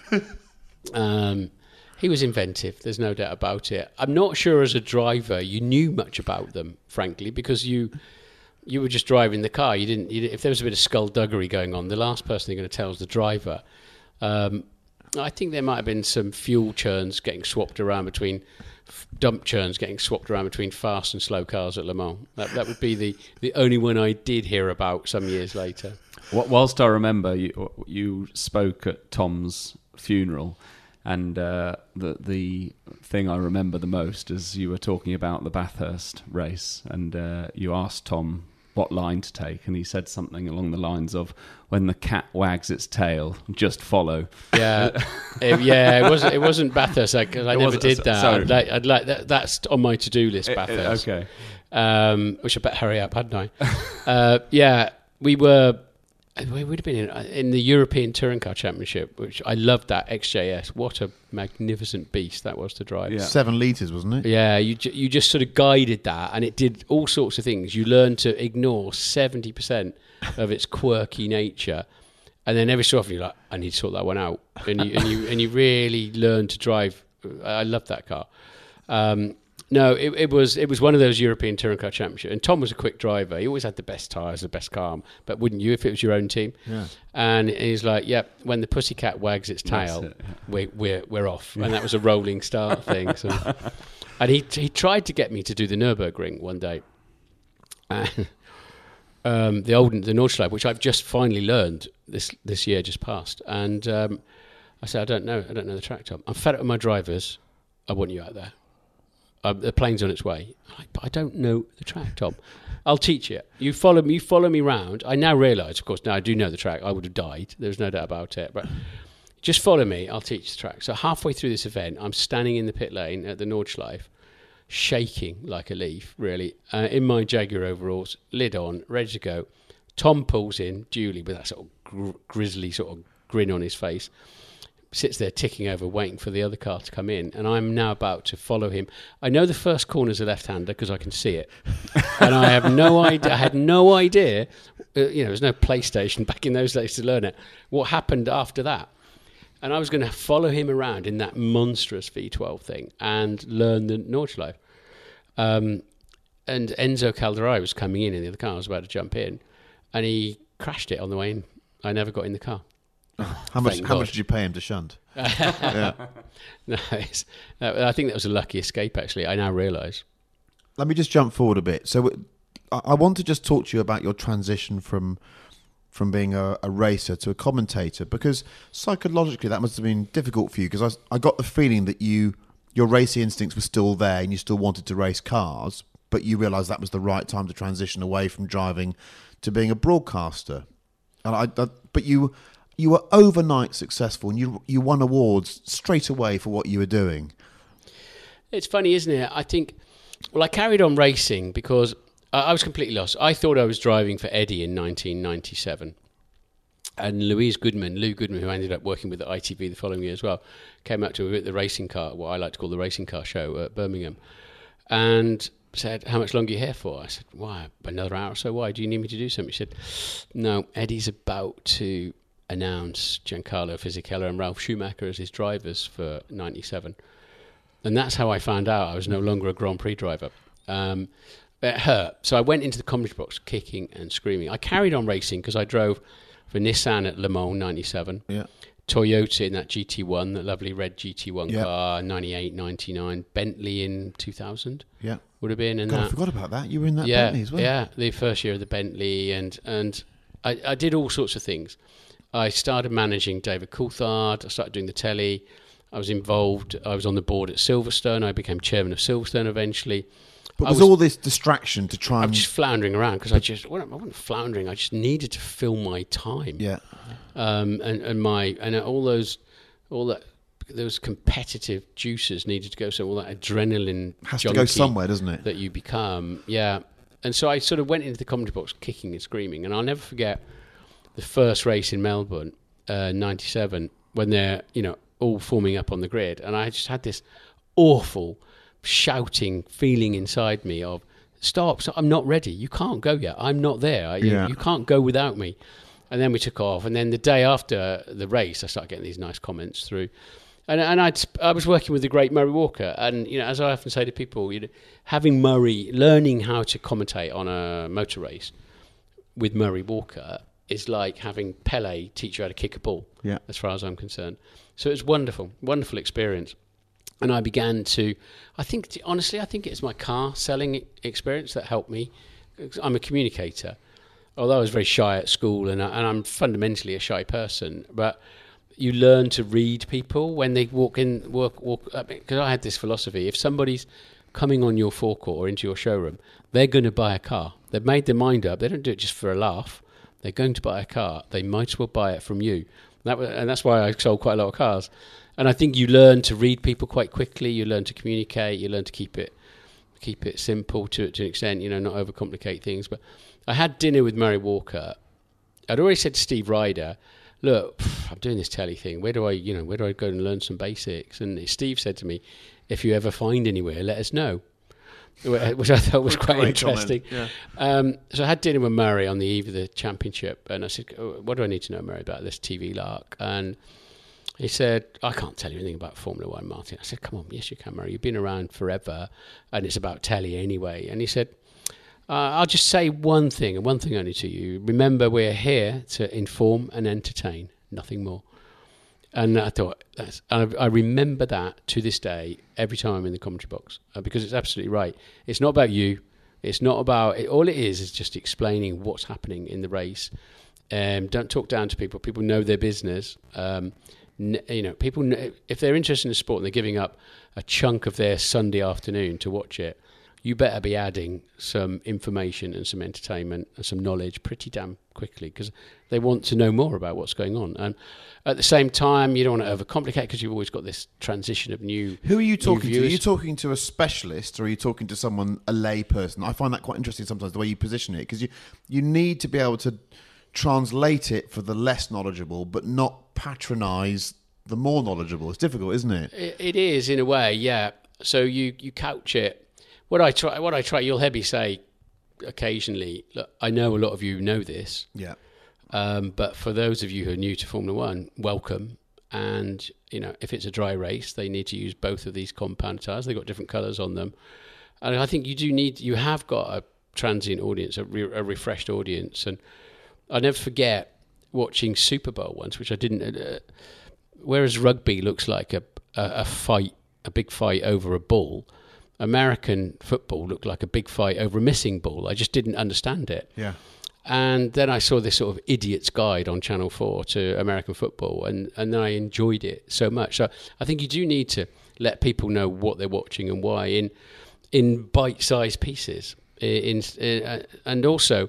um, he was inventive, there's no doubt about it. I'm not sure as a driver you knew much about them, frankly, because you you were just driving the car. You didn't. You, if there was a bit of skullduggery going on, the last person you're going to tell is the driver. Um, I think there might have been some fuel churns getting swapped around between... dump churns getting swapped around between fast and slow cars at Le Mans. That that would be the, the only one I did hear about some years later. Whilst I remember, you you spoke at Tom's funeral, and uh, the the thing I remember the most is you were talking about the Bathurst race, and uh, you asked Tom what line to take, and he said something along the lines of, "When the cat wags its tail, just follow." Yeah, it, yeah. It wasn't. It wasn't Bathurst because I, I never did that. Sorry. I'd like, I'd like that. That's on my to-do list. Bathurst. It, it, okay. Um, which I better hurry up, hadn't I? uh, yeah, we were. We would have been in, in the European Touring Car Championship, which I loved that X J S. What a magnificent beast that was to drive. Yeah. Seven litres, wasn't it? Yeah, you you just sort of guided that, and it did all sorts of things. You learned to ignore seventy percent of its quirky nature, and then every so often you're like, I need to sort that one out. And you and you, and you really learn to drive. I loved that car. Um, No, it, it was it was one of those European Touring Car Championships, and Tom was a quick driver. He always had the best tyres, the best car, but wouldn't you if it was your own team? Yeah. And he's like, "Yep, yeah, when the pussycat wags its tail, it, yeah. we, we're we're off." Yeah. And that was a rolling start thing. So. And he he tried to get me to do the Nürburgring one day, and, um, the old the Nordschleife, which I've just finally learned this this year just passed. And um, I said, "I don't know, I don't know the track, Tom. I'm fed up with my drivers. I want you out there." Uh, the plane's on its way. I, but I don't know the track, Tom. I'll teach you. You follow me. You follow me round. I now realise, of course, now I do know the track. I would have died. There's no doubt about it. But just follow me. I'll teach the track. So halfway through this event, I'm standing in the pit lane at the Nordschleife, shaking like a leaf, really, uh, in my Jaguar overalls, lid on, ready to go. Tom pulls in duly with that sort of gr- grisly sort of grin on his face. Sits there ticking over, waiting for the other car to come in, and I'm now about to follow him. I know the first corner's a left-hander because I can see it, and I have no idea. I had no idea. Uh, you know, there's no PlayStation back in those days to learn it. What happened after that? And I was going to follow him around in that monstrous V twelve thing and learn the Nordschleife. Um, and Enzo Calderai was coming in in the other car. I was about to jump in, and he crashed it on the way in. I never got in the car. How much? How much did you pay him to shunt? yeah. No, it's, no, I think that was a lucky escape. Actually, I now realise. Let me just jump forward a bit. So, I want to just talk to you about your transition from from being a, a racer to a commentator, because psychologically that must have been difficult for you. Because I, I got the feeling that you your racing instincts were still there and you still wanted to race cars, but you realised that was the right time to transition away from driving to being a broadcaster. And I, I but you. You were overnight successful, and you you won awards straight away for what you were doing. It's funny, isn't it? I think, well, I carried on racing because I, I was completely lost. I thought I was driving for Eddie in nineteen ninety-seven. And Louise Goodman, Lou Goodman, who ended up working with the I T V the following year as well, came out to me at the racing car, what I like to call the racing car show at Birmingham, and said, "How much longer are you here for?" I said, "Why, another hour or so? Why? Do you need me to do something?" She said, "No, Eddie's about to announce Giancarlo Fisichella and Ralf Schumacher as his drivers for ninety-seven. And that's how I found out I was no longer a Grand Prix driver. Um, it hurt. So I went into the commentary box kicking and screaming. I carried on racing because I drove for Nissan at Le Mans ninety-seven, yeah. Toyota in that G T one, that lovely red G T one yeah. car, ninety-eight, ninety-nine, Bentley in two thousand. Yeah. Would have been in God, that. I forgot about that. You were in that yeah, Bentley as well. Yeah, the first year of the Bentley, and, and I, I did all sorts of things. I started managing David Coulthard. I started doing the telly. I was involved. I was on the board at Silverstone. I became chairman of Silverstone eventually. But I was, was all this distraction to try I'm and... just floundering around because I just, well, I wasn't floundering. I just needed to fill my time. Yeah. Um, and, and my, and all those, all that, those competitive juices needed to go. So all that adrenaline has to go somewhere, doesn't it? That you become, yeah. And so I sort of went into the commentary box kicking and screaming. And I'll never forget the first race in Melbourne, uh, ninety-seven, when they're, you know, all forming up on the grid. And I just had this awful shouting feeling inside me of, stop, stop, I'm not ready. You can't go yet. I'm not there. I, yeah. you, you can't go without me. And then we took off. And then the day after the race, I started getting these nice comments through. And, and I'd, I was working with the great Murray Walker. And, you know, as I often say to people, you know, having Murray, learning how to commentate on a motor race with Murray Walker is like having Pele teach you how to kick a ball, yeah. as far as I'm concerned. So it was wonderful, wonderful experience. And I began to, I think, honestly, I think it's my car selling experience that helped me. I'm a communicator, although I was very shy at school, and, I, and I'm fundamentally a shy person. But you learn to read people when they walk in, walk, walk. Because I had this philosophy: if somebody's coming on your forecourt or into your showroom, they're going to buy a car. They've made their mind up. They don't do it just for a laugh. They're going to buy a car. They might as well buy it from you. That was, and that's why I sold quite a lot of cars. And I think you learn to read people quite quickly. You learn to communicate. You learn to keep it keep it simple to, to an extent, you know, not overcomplicate things. But I had dinner with Murray Walker. I'd already said to Steve Ryder, look, I'm doing this telly thing. Where do I, you know, where do I go and learn some basics? And Steve said to me, if you ever find anywhere, let us know. Which I thought was quite interesting. Yeah. Um, so I had dinner with Murray on the eve of the championship, and I said, oh, what do I need to know, Murray, about this T V lark? And he said, I can't tell you anything about Formula One, Martin. I said, come on, yes you can, Murray. You've been around forever, and it's about telly anyway. And he said, uh, I'll just say one thing, and one thing only to you. Remember, we're here to inform and entertain, nothing more. And I thought, that's, and I, I remember that to this day, every time I'm in the commentary box, uh, because it's absolutely right. It's not about you. It's not about, it, all it is is just explaining what's happening in the race. Um, don't talk down to people. People know their business. Um, n- you know, people, know, if they're interested in sport and they're giving up a chunk of their Sunday afternoon to watch it, you better be adding some information and some entertainment and some knowledge pretty damn quickly, because they want to know more about what's going on. And at the same time, you don't want to overcomplicate, because you've always got this transition of new. Who are you talking to? Are you talking to a specialist, or are you talking to someone, a lay person? I find that quite interesting sometimes, the way you position it, because you, you need to be able to translate it for the less knowledgeable, but not patronise the more knowledgeable. It's difficult, isn't it? It, it is, in a way, yeah. So you, you couch it. What I try, what I try, you'll hear me say occasionally, look, I know a lot of you know this, yeah. Um, but for those of you who are new to Formula One, welcome. And, you know, if it's a dry race, they need to use both of these compound tyres. They've got different colours on them. And I think you do need, you have got a transient audience, a, re, a refreshed audience. And I never forget watching Super Bowl once, which I didn't, uh, whereas rugby looks like a, a, a fight, a big fight over a ball, American football looked like a big fight over a missing ball. I just didn't understand it. Yeah. And then I saw this sort of idiot's guide on Channel four to American football, and, and then I enjoyed it so much. So I think you do need to let people know what they're watching and why in in bite-sized pieces. In, in uh, and also,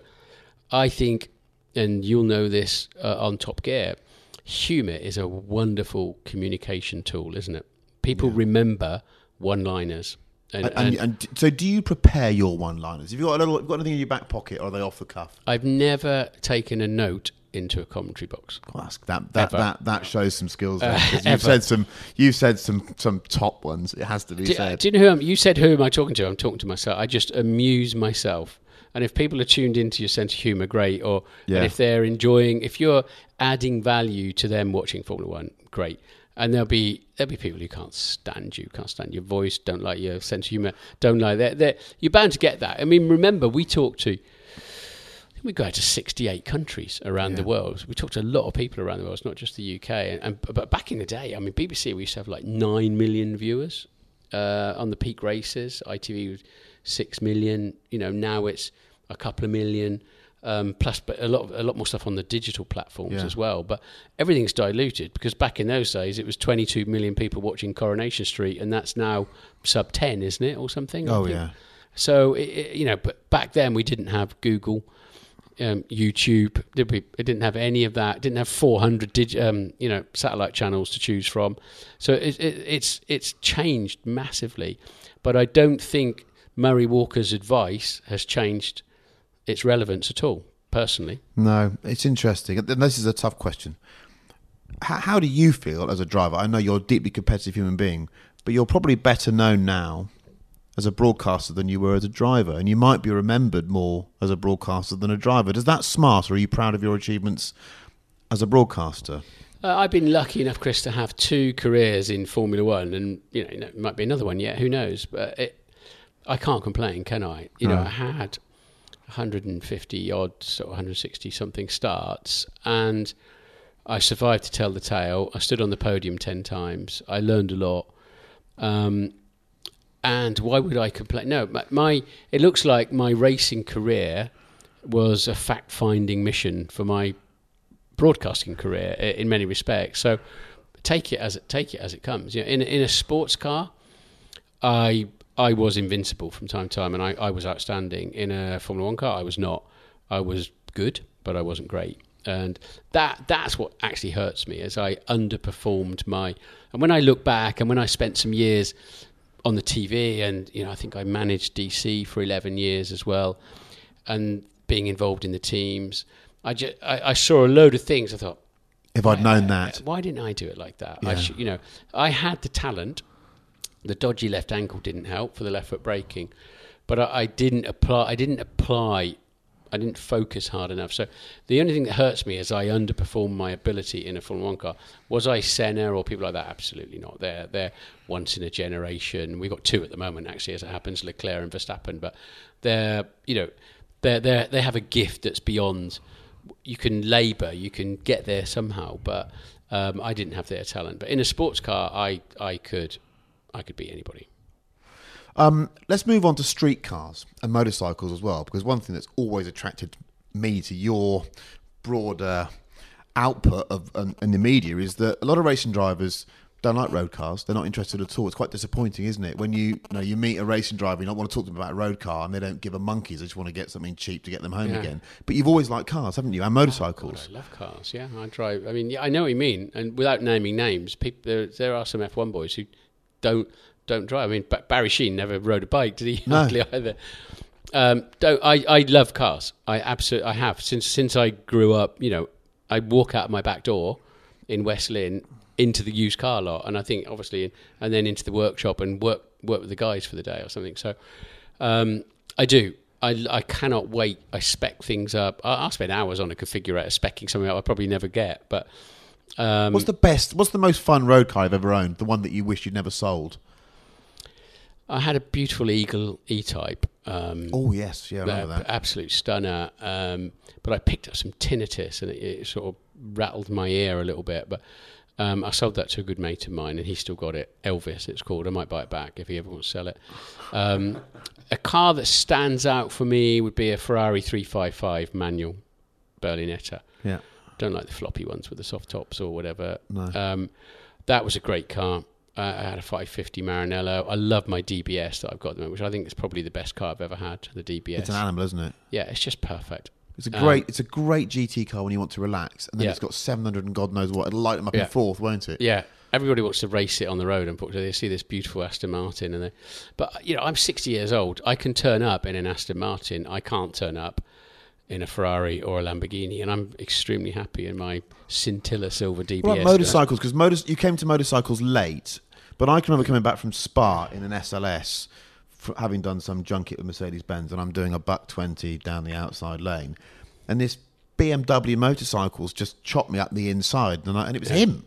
I think, and you'll know this uh, on Top Gear, humour is a wonderful communication tool, isn't it? People yeah. remember one-liners. And, and, and, and so, do you prepare your one-liners? Have you got a little, have you got anything in your back pocket, or are they off the cuff? I've never taken a note into a commentary box. Well, that that, that that shows some skills. There, uh, you've said some, you've said some some top ones. It has to be do, said. Do you know who I'm, you said? Who am I talking to? I'm talking to myself. I just amuse myself. And if people are tuned into your sense of humour, great. Or yeah. and if they're enjoying, if you're adding value to them watching Formula One, great. And there'll be there'll be people who can't stand you, can't stand your voice, don't like your sense of humour, don't like that. They're, you're bound to get that. I mean, remember, we talked to, I think we go out to sixty-eight countries around yeah. the world. We talked to a lot of people around the world. It's not just the U K. And, and but back in the day, I mean, B B C, we used to have like nine million viewers uh, on the peak races. I T V was six million. You know, now it's a couple of million. Um, plus, but a lot, of, a lot more stuff on the digital platforms Yeah. as well. But everything's diluted because back in those days, it was twenty-two million people watching Coronation Street, and that's now sub ten, isn't it, or something? I Oh think. yeah. So it, it, you know, but back then we didn't have Google, um, YouTube. Did we? It didn't have any of that. It didn't have four hundred dig, um, you know, satellite channels to choose from. So it, it, it's it's changed massively. But I don't think Murray Walker's advice has changed its relevance at all, personally. No, it's interesting. And this is a tough question. How, how do you feel as a driver? I know you're a deeply competitive human being, but you're probably better known now as a broadcaster than you were as a driver, and you might be remembered more as a broadcaster than a driver. Does that smart, or are you proud of your achievements as a broadcaster? Uh, I've been lucky enough, Chris, to have two careers in Formula One, and you know, it might be another one yet. Who knows? But it, I can't complain, can I? You know, No. I had one hundred fifty odd, so one hundred sixty something starts, and I survived to tell the tale. I stood on the podium ten times. I learned a lot. Um, and why would I complain? No, my, my it looks like my racing career was a fact-finding mission for my broadcasting career in many respects. So take it as it take it as it comes. You know, in in a sports car, I. I was invincible from time to time, and I, I was outstanding. In a Formula One car, I was not. I was good, but I wasn't great. And that that's what actually hurts me, as I underperformed my... And when I look back, and when I spent some years on the T V, and you know, I think I managed D C for eleven years as well, and being involved in the teams, I, just, I, I saw a load of things. I thought, If I'd known uh, that. why didn't I do it like that? Yeah. I sh- you know, I had the talent. The dodgy left ankle didn't help for the left foot braking, but I, I didn't apply. I didn't apply. I didn't focus hard enough. So the only thing that hurts me is I underperformed my ability in a Formula One car. Was I Senna or people like that? Absolutely not. They're they're once in a generation. We've got two at the moment, actually, as it happens, Leclerc and Verstappen. But they're you know they they they have a gift that's beyond. You can labour, you can get there somehow, but um, I didn't have their talent. But in a sports car, I I could. I could beat anybody. Um, let's move on to street cars and motorcycles as well, because one thing that's always attracted me to your broader output of um, in the media is that a lot of racing drivers don't like road cars. They're not interested at all. It's quite disappointing, isn't it? When you, you know you meet a racing driver, you don't want to talk to them about a road car, and they don't give a monkeys. They just want to get something cheap to get them home Yeah. again. But you've always liked cars, haven't you? And motorcycles. Oh, God, I love cars. Yeah, I drive. I mean, yeah, I know what you mean. And without naming names, people there, there are some F one boys who don't don't drive. I mean, Ba- Barry Sheene never rode a bike, did he? No. Hardly either. Um, don't, I I love cars. I absolutely I have since since I grew up. You know, I walk out of my back door in West Lynn into the used car lot, and I think obviously, and then into the workshop and work work with the guys for the day or something. So um, I do. I, I cannot wait. I spec things up. I, I'll spend hours on a configurator specking something up I'll probably never get. But um, What's the best? What's the most fun road car you've ever owned? The one that you wish you'd never sold? I had a beautiful Eagle E-Type. Um, Oh yes, yeah, I remember uh, that. Absolute stunner. Um, but I picked up some tinnitus, and it, it sort of rattled my ear a little bit. But um, I sold that to a good mate of mine, and he's still got it. Elvis, it's called. I might buy it back if he ever wants to sell it. Um, a car that stands out for me would be a Ferrari three fifty-five manual Berlinetta. Yeah. Don't like the floppy ones with the soft tops or whatever. No. Um, that was a great car. Uh, I had a five fifty Maranello. I love my D B S that I've got at the moment, which I think is probably the best car I've ever had, the D B S. It's an animal, isn't it? Yeah, it's just perfect. It's a Um, great, it's a great G T car when you want to relax, and then Yeah. it's got seven hundred and God knows what. It'll light them up Yeah. in fourth, won't it? Yeah, everybody wants to race it on the road, and put, they see this beautiful Aston Martin, and they, but you know, I'm sixty years old. I can turn up in an Aston Martin. I can't turn up in a Ferrari or a Lamborghini, and I'm extremely happy in my Scintilla silver D B S. What about motorcycles? Because motor- you came to motorcycles late, but I can remember coming back from Spa in an S L S, for having done some junket with Mercedes-Benz, and I'm doing a buck twenty down the outside lane, and this B M W motorcycles just chopped me up the inside, and, I, and it was him.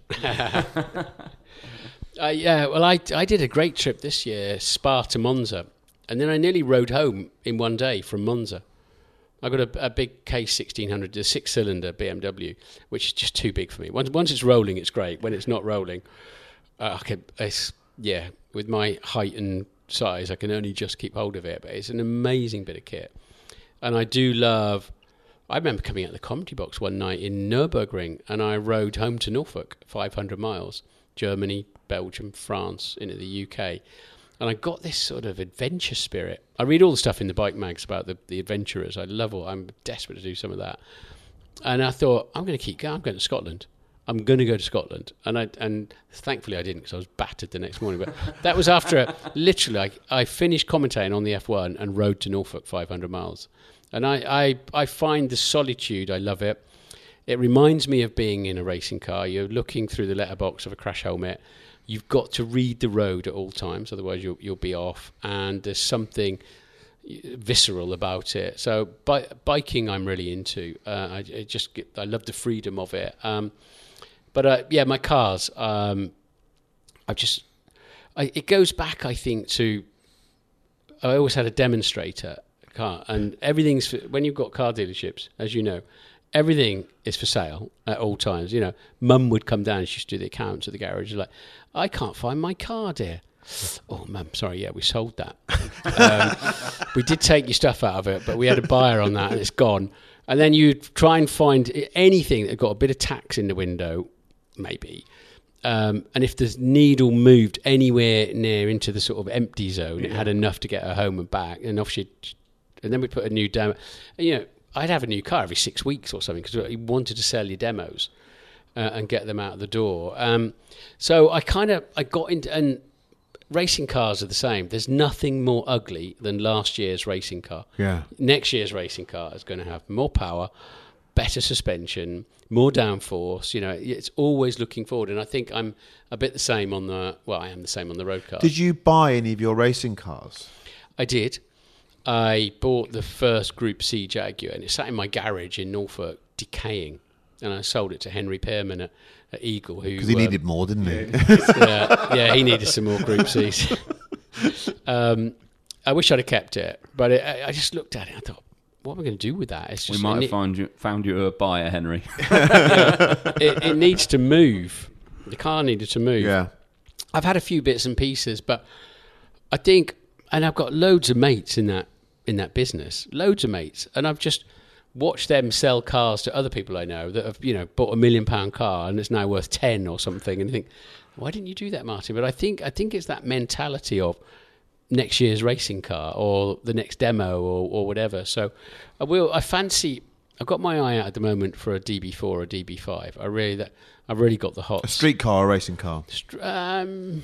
Uh, yeah, well, I, I did a great trip this year, Spa to Monza, and then I nearly rode home in one day from Monza. I got a, a big K sixteen hundred, a six-cylinder B M W, which is just too big for me. Once once it's rolling, it's great. When it's not rolling, uh, I can, it's, yeah, with my height and size, I can only just keep hold of it. But it's an amazing bit of kit, and I do love I remember coming out of the comedy box one night in Nürburgring, and I rode home to Norfolk, five hundred miles, Germany, Belgium, France, into the U K. And I got this sort of adventure spirit. I read all the stuff in the bike mags about the, the adventurers. I love all, I'm desperate to do some of that. And I thought, I'm going to keep going. I'm going to Scotland. I'm going to go to Scotland. And I and thankfully I didn't, because I was battered the next morning. But that was after, a, literally, I, I finished commentating on the F one and rode to Norfolk five hundred miles. And I, I, I find the solitude, I love it. It reminds me of being in a racing car. You're looking through the letterbox of a crash helmet. You've got to read the road at all times, otherwise you'll, you'll be off. And there's something visceral about it. So bi- biking I'm really into. Uh, I, I just get, I love the freedom of it. Um, but uh, yeah, my cars, um, I've just, I, it goes back, I think, to, I always had a demonstrator car, and everything's, for, when you've got car dealerships, as you know, everything is for sale at all times. You know, Mum would come down, she used to do the accounts at the garage, like, I can't find my car, dear. Oh, Mum, sorry, yeah, we sold that. um, we did take your stuff out of it, but we had a buyer on that and it's gone. And then you try and find anything that got a bit of tax in the window, maybe. Um, and if the needle moved anywhere near into the sort of empty zone, yeah. it had enough to get her home and back. And off she, and then we put a new demo. And, you know, I'd have a new car every six weeks or something, because he wanted to sell your demos uh, and get them out of the door. Um, so I kind of, I got into, and racing cars are the same. There's nothing more ugly than last year's racing car. Yeah. Next year's racing car is going to have more power, better suspension, more downforce. You know, it's always looking forward. And I think I'm a bit the same on the, well, I am the same on the road cars. Did you buy any of your racing cars? I did. I bought the first Group C Jaguar, and it sat in my garage in Norfolk, decaying. And I sold it to Henry Pearman at, at Eagle, who because he um, needed more, didn't he? yeah, yeah, he needed some more Group Cs. um, I wish I'd have kept it, but it, I, I just looked at it. And I thought, what am I going to do with that? It's just, we might have it, found you found you a buyer, Henry. yeah, it, it needs to move. The car needed to move. Yeah, I've had a few bits and pieces, but I think, and I've got loads of mates in that in that business, loads of mates, and I've just watched them sell cars to other people I know that have, you know, bought a million pound car and it's now worth ten or something, and think, why didn't you do that, Martin? But I think I think it's that mentality of next year's racing car or the next demo or, or whatever. So I will. I fancy. I've got my eye out at the moment for a D B four or a D B five. I really that I've really got the hot. A street car or a racing car? Um,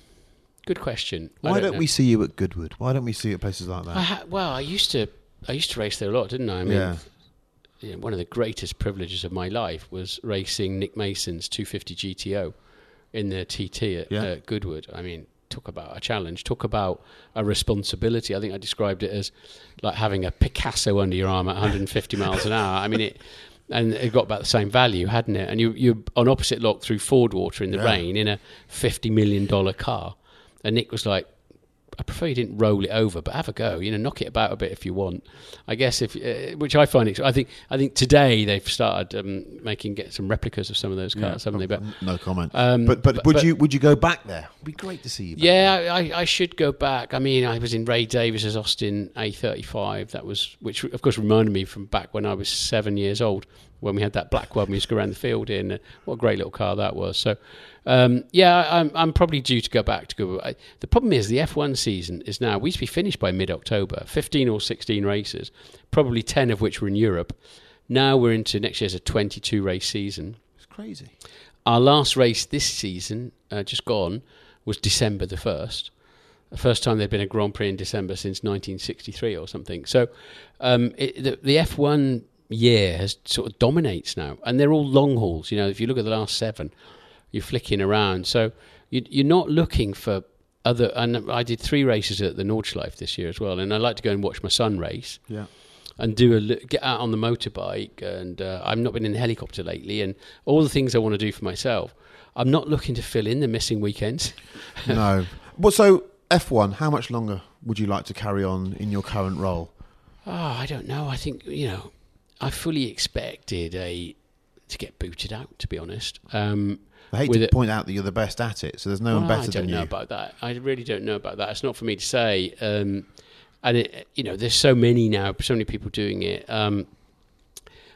good question. Why don't, don't know. we see you at Goodwood? Why don't we see you at places like that? I ha- well, I used to. I used to race there a lot, didn't I? I mean, yeah. You know, one of the greatest privileges of my life was racing Nick Mason's two fifty G T O in the T T at, yeah. at Goodwood. I mean, talk about a challenge, talk about a responsibility. I think I described it as like having a Picasso under your arm at one hundred fifty miles an hour. I mean, it, and it got about the same value, hadn't it? And you, you're on opposite lock through Fordwater in the yeah. rain in a fifty million dollars car. And Nick was like, I prefer you didn't roll it over, but have a go. You know, knock it about a bit if you want. I guess if, uh, which I find, I think, I think today they've started um, making get some replicas of some of those cars, yeah, haven't they? But no comment. Um, but, but but would but, you would you go back there? It'd be great to see you. Back yeah, there. I, I should go back. I mean, I was in Ray Davis's Austin A thirty-five. That was, which of course reminded me from back when I was seven years old, when we had that black one we used to go around the field in. Uh, what a great little car that was. So. Um, yeah, I'm, I'm probably due to go back to go. I, the problem is the F one season is now, we used to be finished by mid-October, fifteen or sixteen races, probably ten of which were in Europe. Now we're into next year's a twenty-two race season. It's crazy. Our last race this season, uh, just gone, was December the first. The first time there'd been a Grand Prix in December since nineteen sixty-three or something. So um, it, the, the F one year has sort of dominates now, and they're all long hauls. You know, if you look at the last seven, you're flicking around. So you, you're not looking for other... And I did three races at the Nordschleife this year as well, and I like to go and watch my son race. Yeah. And do a get out on the motorbike, and uh, I've not been in the helicopter lately, and all the things I want to do for myself. I'm not looking to fill in the missing weekends. No. Well, so F one, how much longer would you like to carry on in your current role? Oh, I don't know. I think, you know, I fully expected a to get booted out, to be honest. Um, I hate to point out that you're the best at it, so there's no well, one better than you. I don't know about that. I really don't know about that. It's not for me to say. Um, and, it, you know, there's so many now, so many people doing it. Um,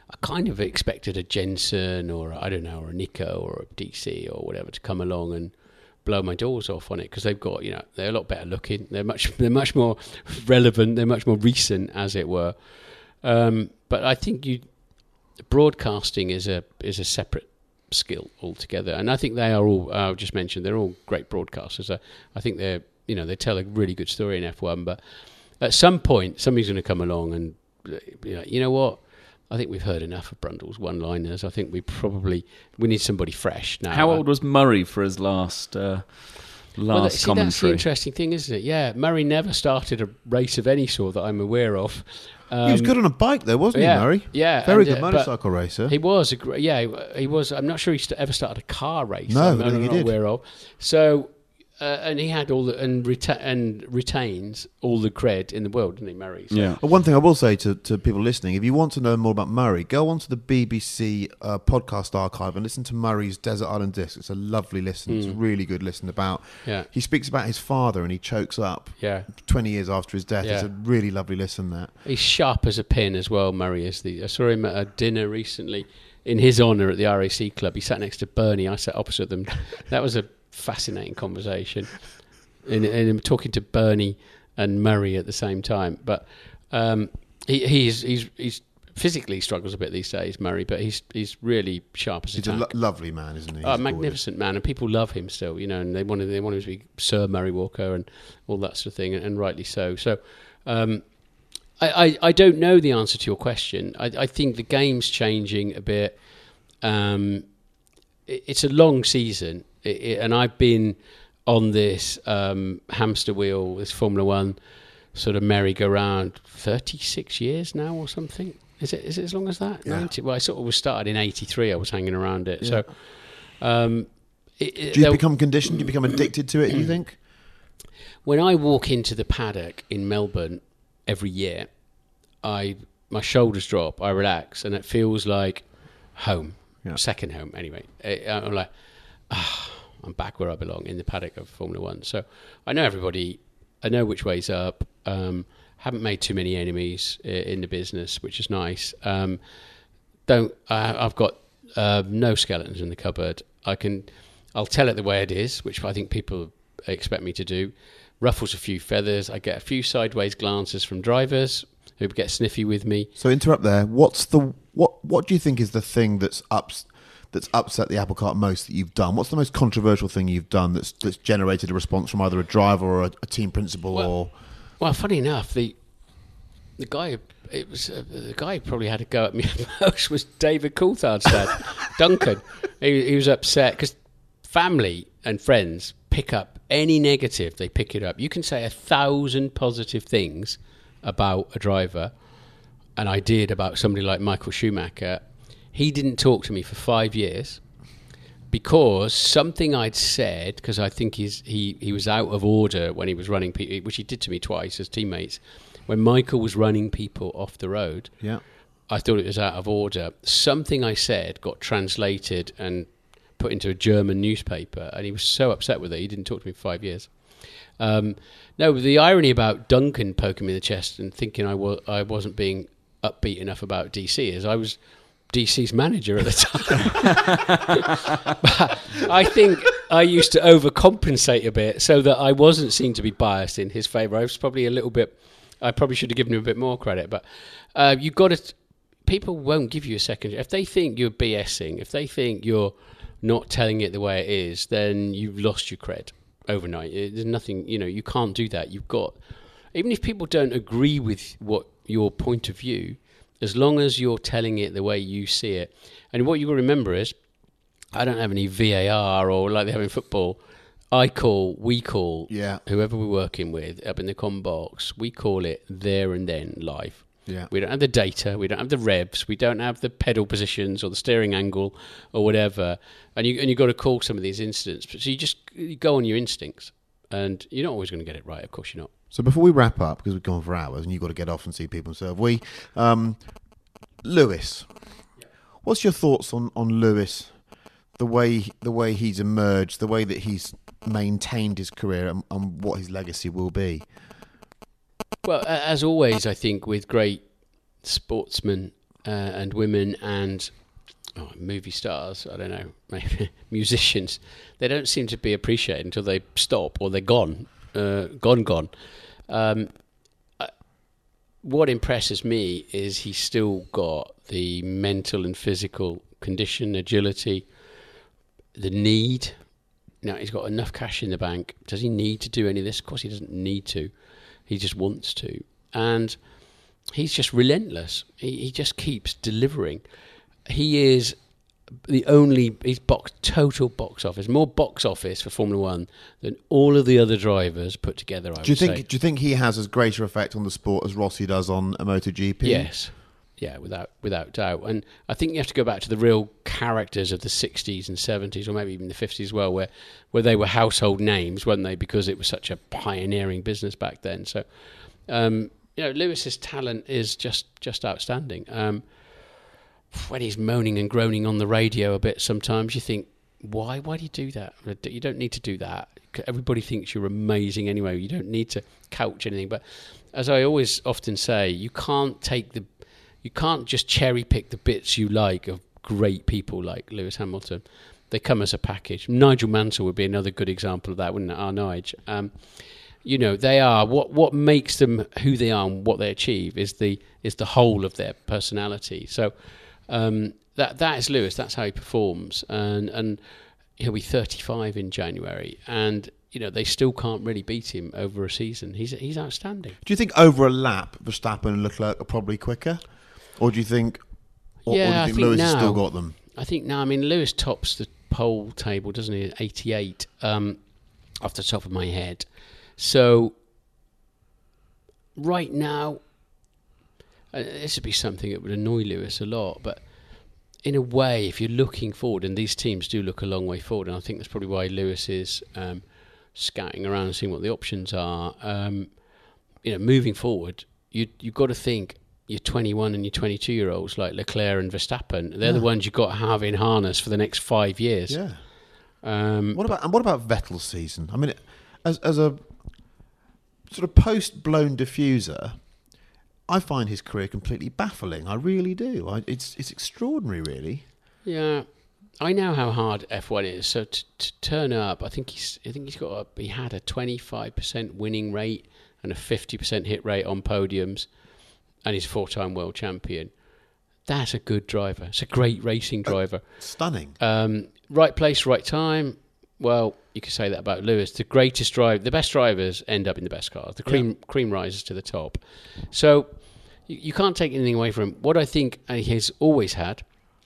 I kind of expected a Jensen or a, I don't know, or a Nico or a D C or whatever to come along and blow my doors off on it, because they've got, you know, they're a lot better looking. They're much they're much more relevant. They're much more recent, as it were. Um, but I think you broadcasting is a is a separate skill altogether, and I think they are all. I just mentioned they're all great broadcasters. I, I think they're you know they tell a really good story in F one, but at some point somebody's going to come along and you know, you know what. I think we've heard enough of Brundle's one-liners. I think we probably we need somebody fresh now. How old was Murray for his last uh, last well, that, see, commentary? That's the interesting thing, isn't it? Yeah, Murray never started a race of any sort that I'm aware of. Um, he was good on a bike, though, wasn't yeah, he, Murray? Yeah, very and, good uh, motorcycle racer. He was, a gr- yeah, he was. I'm not sure he st- ever started a car race. No, I'm, I don't I'm think not he did. aware of. So. Uh, and he had all the and, reta- and retains all the cred in the world, didn't he, Murray? So. Yeah. One thing I will say to, to people listening, if you want to know more about Murray, go onto the B B C uh, podcast archive and listen to Murray's Desert Island Disc. It's a lovely listen. Mm. It's a really good listen about. Yeah. He speaks about his father and he chokes up. Yeah. Twenty years after his death, yeah. It's a really lovely listen. That he's sharp as a pin as well. Murray is. The I saw him at a dinner recently in his honour at the R A C Club. He sat next to Bernie. I sat opposite them. That was a fascinating conversation. And, and I'm talking to Bernie and Murray at the same time, but um, he, he's he's he's physically struggles a bit these days, Murray, but he's he's really sharp as a he's tack. a lo- lovely man, isn't he? Oh, a magnificent man, and people love him still, you know, and they want him, they want him to be Sir Murray Walker and all that sort of thing, and, and rightly so. So, um, I, I I don't know the answer to your question. I, I think the game's changing a bit. Um, it, it's a long season, it, it, and I've been on this um, hamster wheel, this Formula One sort of merry-go-round, thirty-six years now or something. Is it? Is it as long as that? Yeah. ninety Well, I sort of was started in eighty-three. I was hanging around it. Yeah. So, um, it, it, do you become conditioned? Do you become addicted to it? Do you think? When I walk into the paddock in Melbourne every year, I my shoulders drop, I relax, and it feels like home, yeah. second home. Anyway, I'm like, ah. I'm back where I belong, in the paddock of Formula One. So I know everybody, I know which way's up. Um, haven't made too many enemies in the business, which is nice. Um, don't I, I've got uh, no skeletons in the cupboard. I can, I'll tell it the way it is, which I think people expect me to do. Ruffles a few feathers. I get a few sideways glances from drivers who get sniffy with me. So interrupt there. What's the what? What do you think is the thing that's ups? that's upset the apple cart most that you've done? What's the most controversial thing you've done that's that's generated a response from either a driver or a, a team principal? Well, or well, funny enough, the the guy it was uh, the guy who probably had to go at me most was David Coulthard's dad, Duncan. He, he was upset because family and friends pick up any negative, they pick it up. You can say a thousand positive things about a driver, and I did about somebody like Michael Schumacher. He didn't talk to me for five years because something I'd said, because I think he's, he, he was out of order when he was running people, which he did to me twice as teammates. When Michael was running people off the road, yeah, I thought it was out of order. Something I said got translated and put into a German newspaper, and he was so upset with it, he didn't talk to me for five years. Um, no, the irony about Duncan poking me in the chest and thinking I, wa- I wasn't being upbeat enough about D C is I was D C's manager at the time. But I think I used to overcompensate a bit so that I wasn't seen to be biased in his favour. I was probably a little bit, I probably should have given him a bit more credit, but uh, you've got to, people won't give you a second. If they think you're BSing, if they think you're not telling it the way it is, then you've lost your cred overnight. There's nothing, you know, you can't do that. You've got, even if people don't agree with what your point of view, as long as you're telling it the way you see it. And what you've got to remember is, I don't have any V A R or like they have in football. I call, we call, yeah. whoever we're working with up in the comm box, we call it there and then live. Yeah. We don't have the data, we don't have the revs, we don't have the pedal positions or the steering angle or whatever. And, you, and you've got to call some of these incidents. So you just you go on your instincts. And you're not always going to get it right, of course you're not. So before we wrap up, because we've gone for hours and you've got to get off and see people and serve, we, um, Lewis, yeah. What's your thoughts on, on Lewis, the way the way he's emerged, the way that he's maintained his career and, and what his legacy will be? Well, as always, I think with great sportsmen uh, and women and oh, movie stars, I don't know, maybe musicians, they don't seem to be appreciated until they stop or they're gone, uh, gone, gone. Um, what impresses me is he's still got the mental and physical condition, agility, the need. Now, he's got enough cash in the bank. Does he need to do any of this? Of course he doesn't need to. He just wants to. And he's just relentless. He, he just keeps delivering. He is the only, he's box, total box office, more box office for Formula One than all of the other drivers put together, I do you would think, say. Do you think he has as greater effect on the sport as Rossi does on a MotoGP? Yes. Yeah, without without doubt. And I think you have to go back to the real characters of the sixties and seventies, or maybe even the fifties as well, where, where they were household names, weren't they? Because it was such a pioneering business back then. So, um, you know, Lewis's talent is just, just outstanding. Um, when he's moaning and groaning on the radio a bit sometimes, you think, why? Why do you do that? You don't need to do that. Everybody thinks you're amazing anyway. You don't need to couch anything. But as I always often say, you can't take the... You can't just cherry pick the bits you like of great people like Lewis Hamilton. They come as a package. Nigel Mansell would be another good example of that, wouldn't it? Our Nige. Um, you know, they are what what makes them who they are and what they achieve is the is the whole of their personality. So um, that that is Lewis. That's how he performs, and and he'll be thirty-five in January, and you know they still can't really beat him over a season. He's he's outstanding. Do you think over a lap Verstappen and Leclerc are probably quicker? Or do you think, or, yeah, or do you I think, think Lewis now, has still got them? I think now, I mean, Lewis tops the pole table, doesn't he, at eighty-eight, um, off the top of my head. So, right now, uh, this would be something that would annoy Lewis a lot, but in a way, if you're looking forward, and these teams do look a long way forward, and I think that's probably why Lewis is um, scouting around and seeing what the options are, um, you know, moving forward, you, you've got to think, your twenty-one and your twenty-two-year-olds like Leclerc and Verstappen, they're yeah. the ones you've got to have in harness for the next five years. Yeah. Um, what about and what about Vettel's season? I mean, as as a sort of post-blown diffuser, I find his career completely baffling. I really do. I, it's it's extraordinary, really. Yeah, I know how hard F one is. So to, to turn up, I think he's I think he's got a, he had a twenty-five percent winning rate and a fifty percent hit rate on podiums. And he's four-time world champion. That's a good driver. It's a great racing driver. Uh, stunning. Um, right place, right time. Well, you could say that about Lewis. The greatest driver, the best drivers end up in the best cars. The cream yeah. cream rises to the top. So you, you can't take anything away from him. What I think he has always had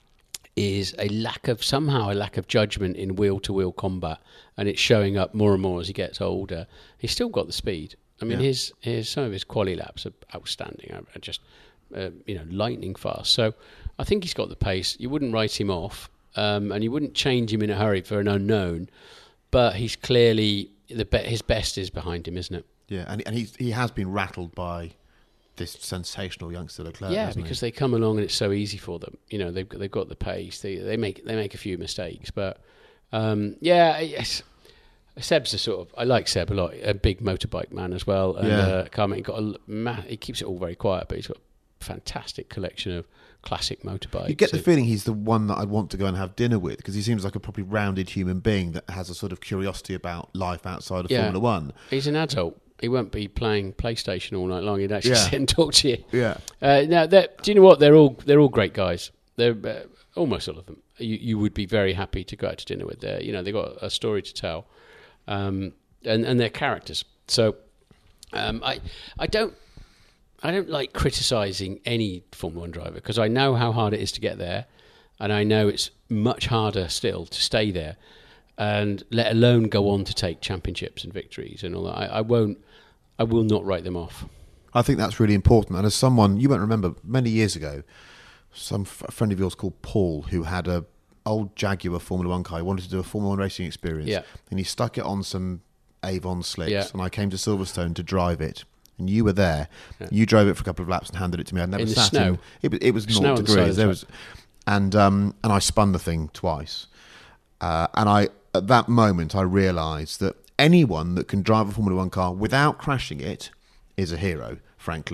is a lack of, somehow a lack of judgment in wheel-to-wheel combat. And it's showing up more and more as he gets older. He's still got the speed. I mean, yeah. his his some of his quali laps are outstanding, are just uh, you know lightning fast. So I think he's got the pace. You wouldn't write him off, um, and you wouldn't change him in a hurry for an unknown. But he's clearly the be- his best is behind him, isn't it? Yeah, and and he's he has been rattled by this sensational youngster Leclerc. Yeah, because he? they come along and it's so easy for them. You know, they've they've got the pace. They they make they make a few mistakes, but um, yeah, yes. Seb's a sort of, I like Seb a lot, a big motorbike man as well. And yeah. uh, Carmen, he got a, he keeps it all very quiet, but he's got a fantastic collection of classic motorbikes. You get the so, feeling he's the one that I'd want to go and have dinner with, because he seems like a properly rounded human being that has a sort of curiosity about life outside of yeah, Formula One. He's an adult. He won't be playing PlayStation all night long. He'd actually yeah. sit and talk to you. Yeah. Uh, now, do you know what? They're all they're all great guys. They're uh, almost all of them. You you would be very happy to go out to dinner with. Them. You know, they've got a story to tell. Um, and, and their characters. So um, I I don't I don't like criticising any Formula One driver, because I know how hard it is to get there, and I know it's much harder still to stay there, and let alone go on to take championships and victories and all that. I, I won't I will not write them off. I think that's really important. And as someone, you won't remember, many years ago, some f- a friend of yours called Paul, who had a old Jaguar Formula One car. He wanted to do a Formula One racing experience. Yeah. And he stuck it on some Avon slicks. Yeah. And I came to Silverstone to drive it. And you were there. Yeah. You drove it for a couple of laps and handed it to me. I'd never in the sat snow. in. It, was- it was Snow naught on the degrees. side, There that's was, and um, and I spun the thing twice. Uh, and I at that moment I realised that anyone that can drive a Formula One car without crashing it is a hero, frankly.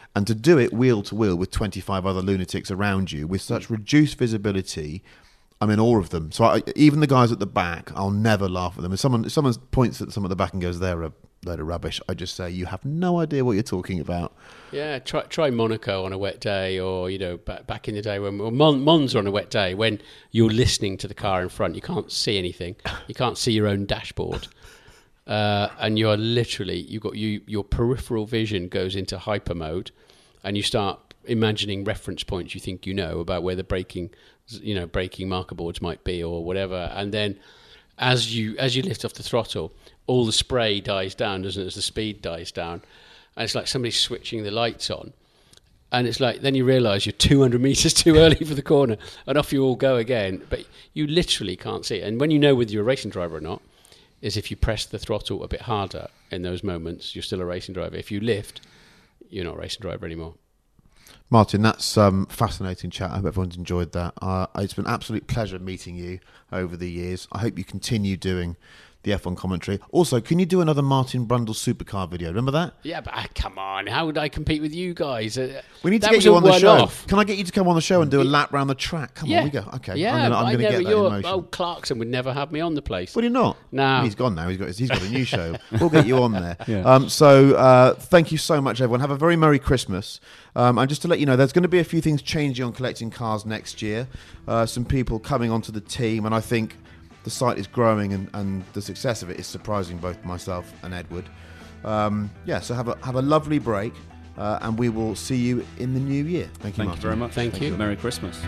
And to do it wheel to wheel with twenty-five other lunatics around you with such reduced visibility, I'm in awe of them. So I, even the guys at the back, I'll never laugh at them. If someone, if someone points at someone at the back and goes, they're a load of rubbish, I just say, you have no idea what you're talking about. Yeah, try try Monaco on a wet day, or, you know, back, back in the day when, or Mon, Monza on a wet day, when you're listening to the car in front, you can't see anything. You can't see your own dashboard. Uh, and you are literally, you've got you, your peripheral vision goes into hyper mode, and you start imagining reference points you think you know about where the braking, you know, braking marker boards might be or whatever. And then as you as you lift off the throttle, all the spray dies down, doesn't it, as the speed dies down. And it's like somebody switching the lights on. And it's like, then you realise you're two hundred metres too early for the corner, and off you all go again. But you literally can't see it. And when you know whether you're a racing driver or not, is if you press the throttle a bit harder in those moments, you're still a racing driver. If you lift, you're not a racing driver anymore. Martin, that's um, fascinating chat. I hope everyone's enjoyed that. Uh, it's been an absolute pleasure meeting you over the years. I hope you continue doing the F one commentary. Also, can you do another Martin Brundle supercar video? Remember that? Yeah, but uh, come on. How would I compete with you guys? Uh, we need to that get you on the show. Off. Can I get you to come on the show and do a lap round the track? Come yeah. on, we go. Okay, yeah, I'm going to get that in motion. Old Clarkson would never have me on the place. Would he not? No. He's gone now. He's got he's got a new show. We'll get you on there. Yeah. Um, so uh, thank you so much, everyone. Have a very Merry Christmas. Um, and just to let you know, there's going to be a few things changing on Collecting Cars next year. Uh, some people coming onto the team, and I think the site is growing, and, and the success of it is surprising both myself and Edward. Um, yeah, so have a have a lovely break, uh, and we will see you in the new year. Thank you, Thank Martin. you very much. Thank, Thank you. you. Merry Christmas.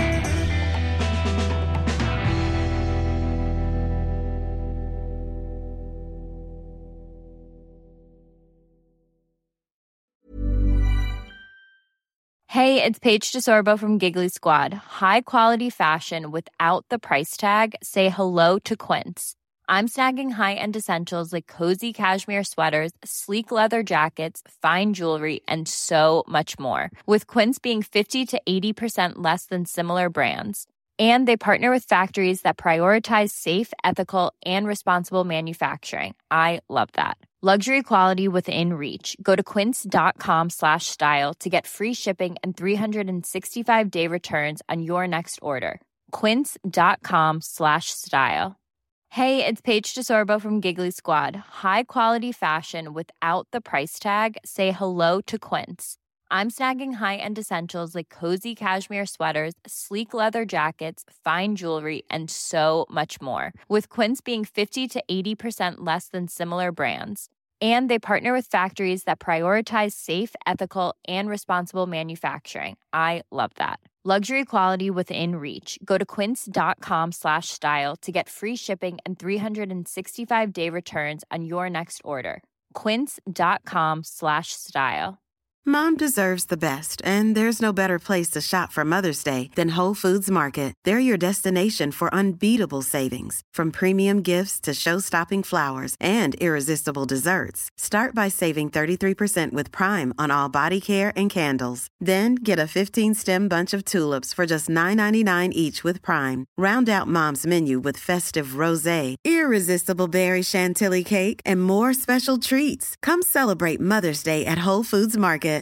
Hey, it's Paige DeSorbo from Giggly Squad. High quality fashion without the price tag. Say hello to Quince. I'm snagging high-end essentials like cozy cashmere sweaters, sleek leather jackets, fine jewelry, and so much more. With Quince being fifty to eighty percent less than similar brands. And they partner with factories that prioritize safe, ethical, and responsible manufacturing. I love that. Luxury quality within reach. Go to quince.com slash style to get free shipping and three sixty-five day returns on your next order. Quince.com slash style. Hey, it's Paige DeSorbo from Giggly Squad. High quality fashion without the price tag. Say hello to Quince. I'm snagging high-end essentials like cozy cashmere sweaters, sleek leather jackets, fine jewelry, and so much more. With Quince being fifty to eighty percent less than similar brands. And they partner with factories that prioritize safe, ethical, and responsible manufacturing. I love that. Luxury quality within reach. Go to quince.com slash style to get free shipping and three sixty-five day returns on your next order. Quince.com slash style. Mom deserves the best, and there's no better place to shop for Mother's Day than Whole Foods Market. They're your destination for unbeatable savings, from premium gifts to show-stopping flowers and irresistible desserts. Start by saving thirty-three percent with Prime on all body care and candles. Then get a fifteen-stem bunch of tulips for just nine ninety-nine each with Prime. Round out Mom's menu with festive rosé, irresistible berry chantilly cake, and more special treats. Come celebrate Mother's Day at Whole Foods Market.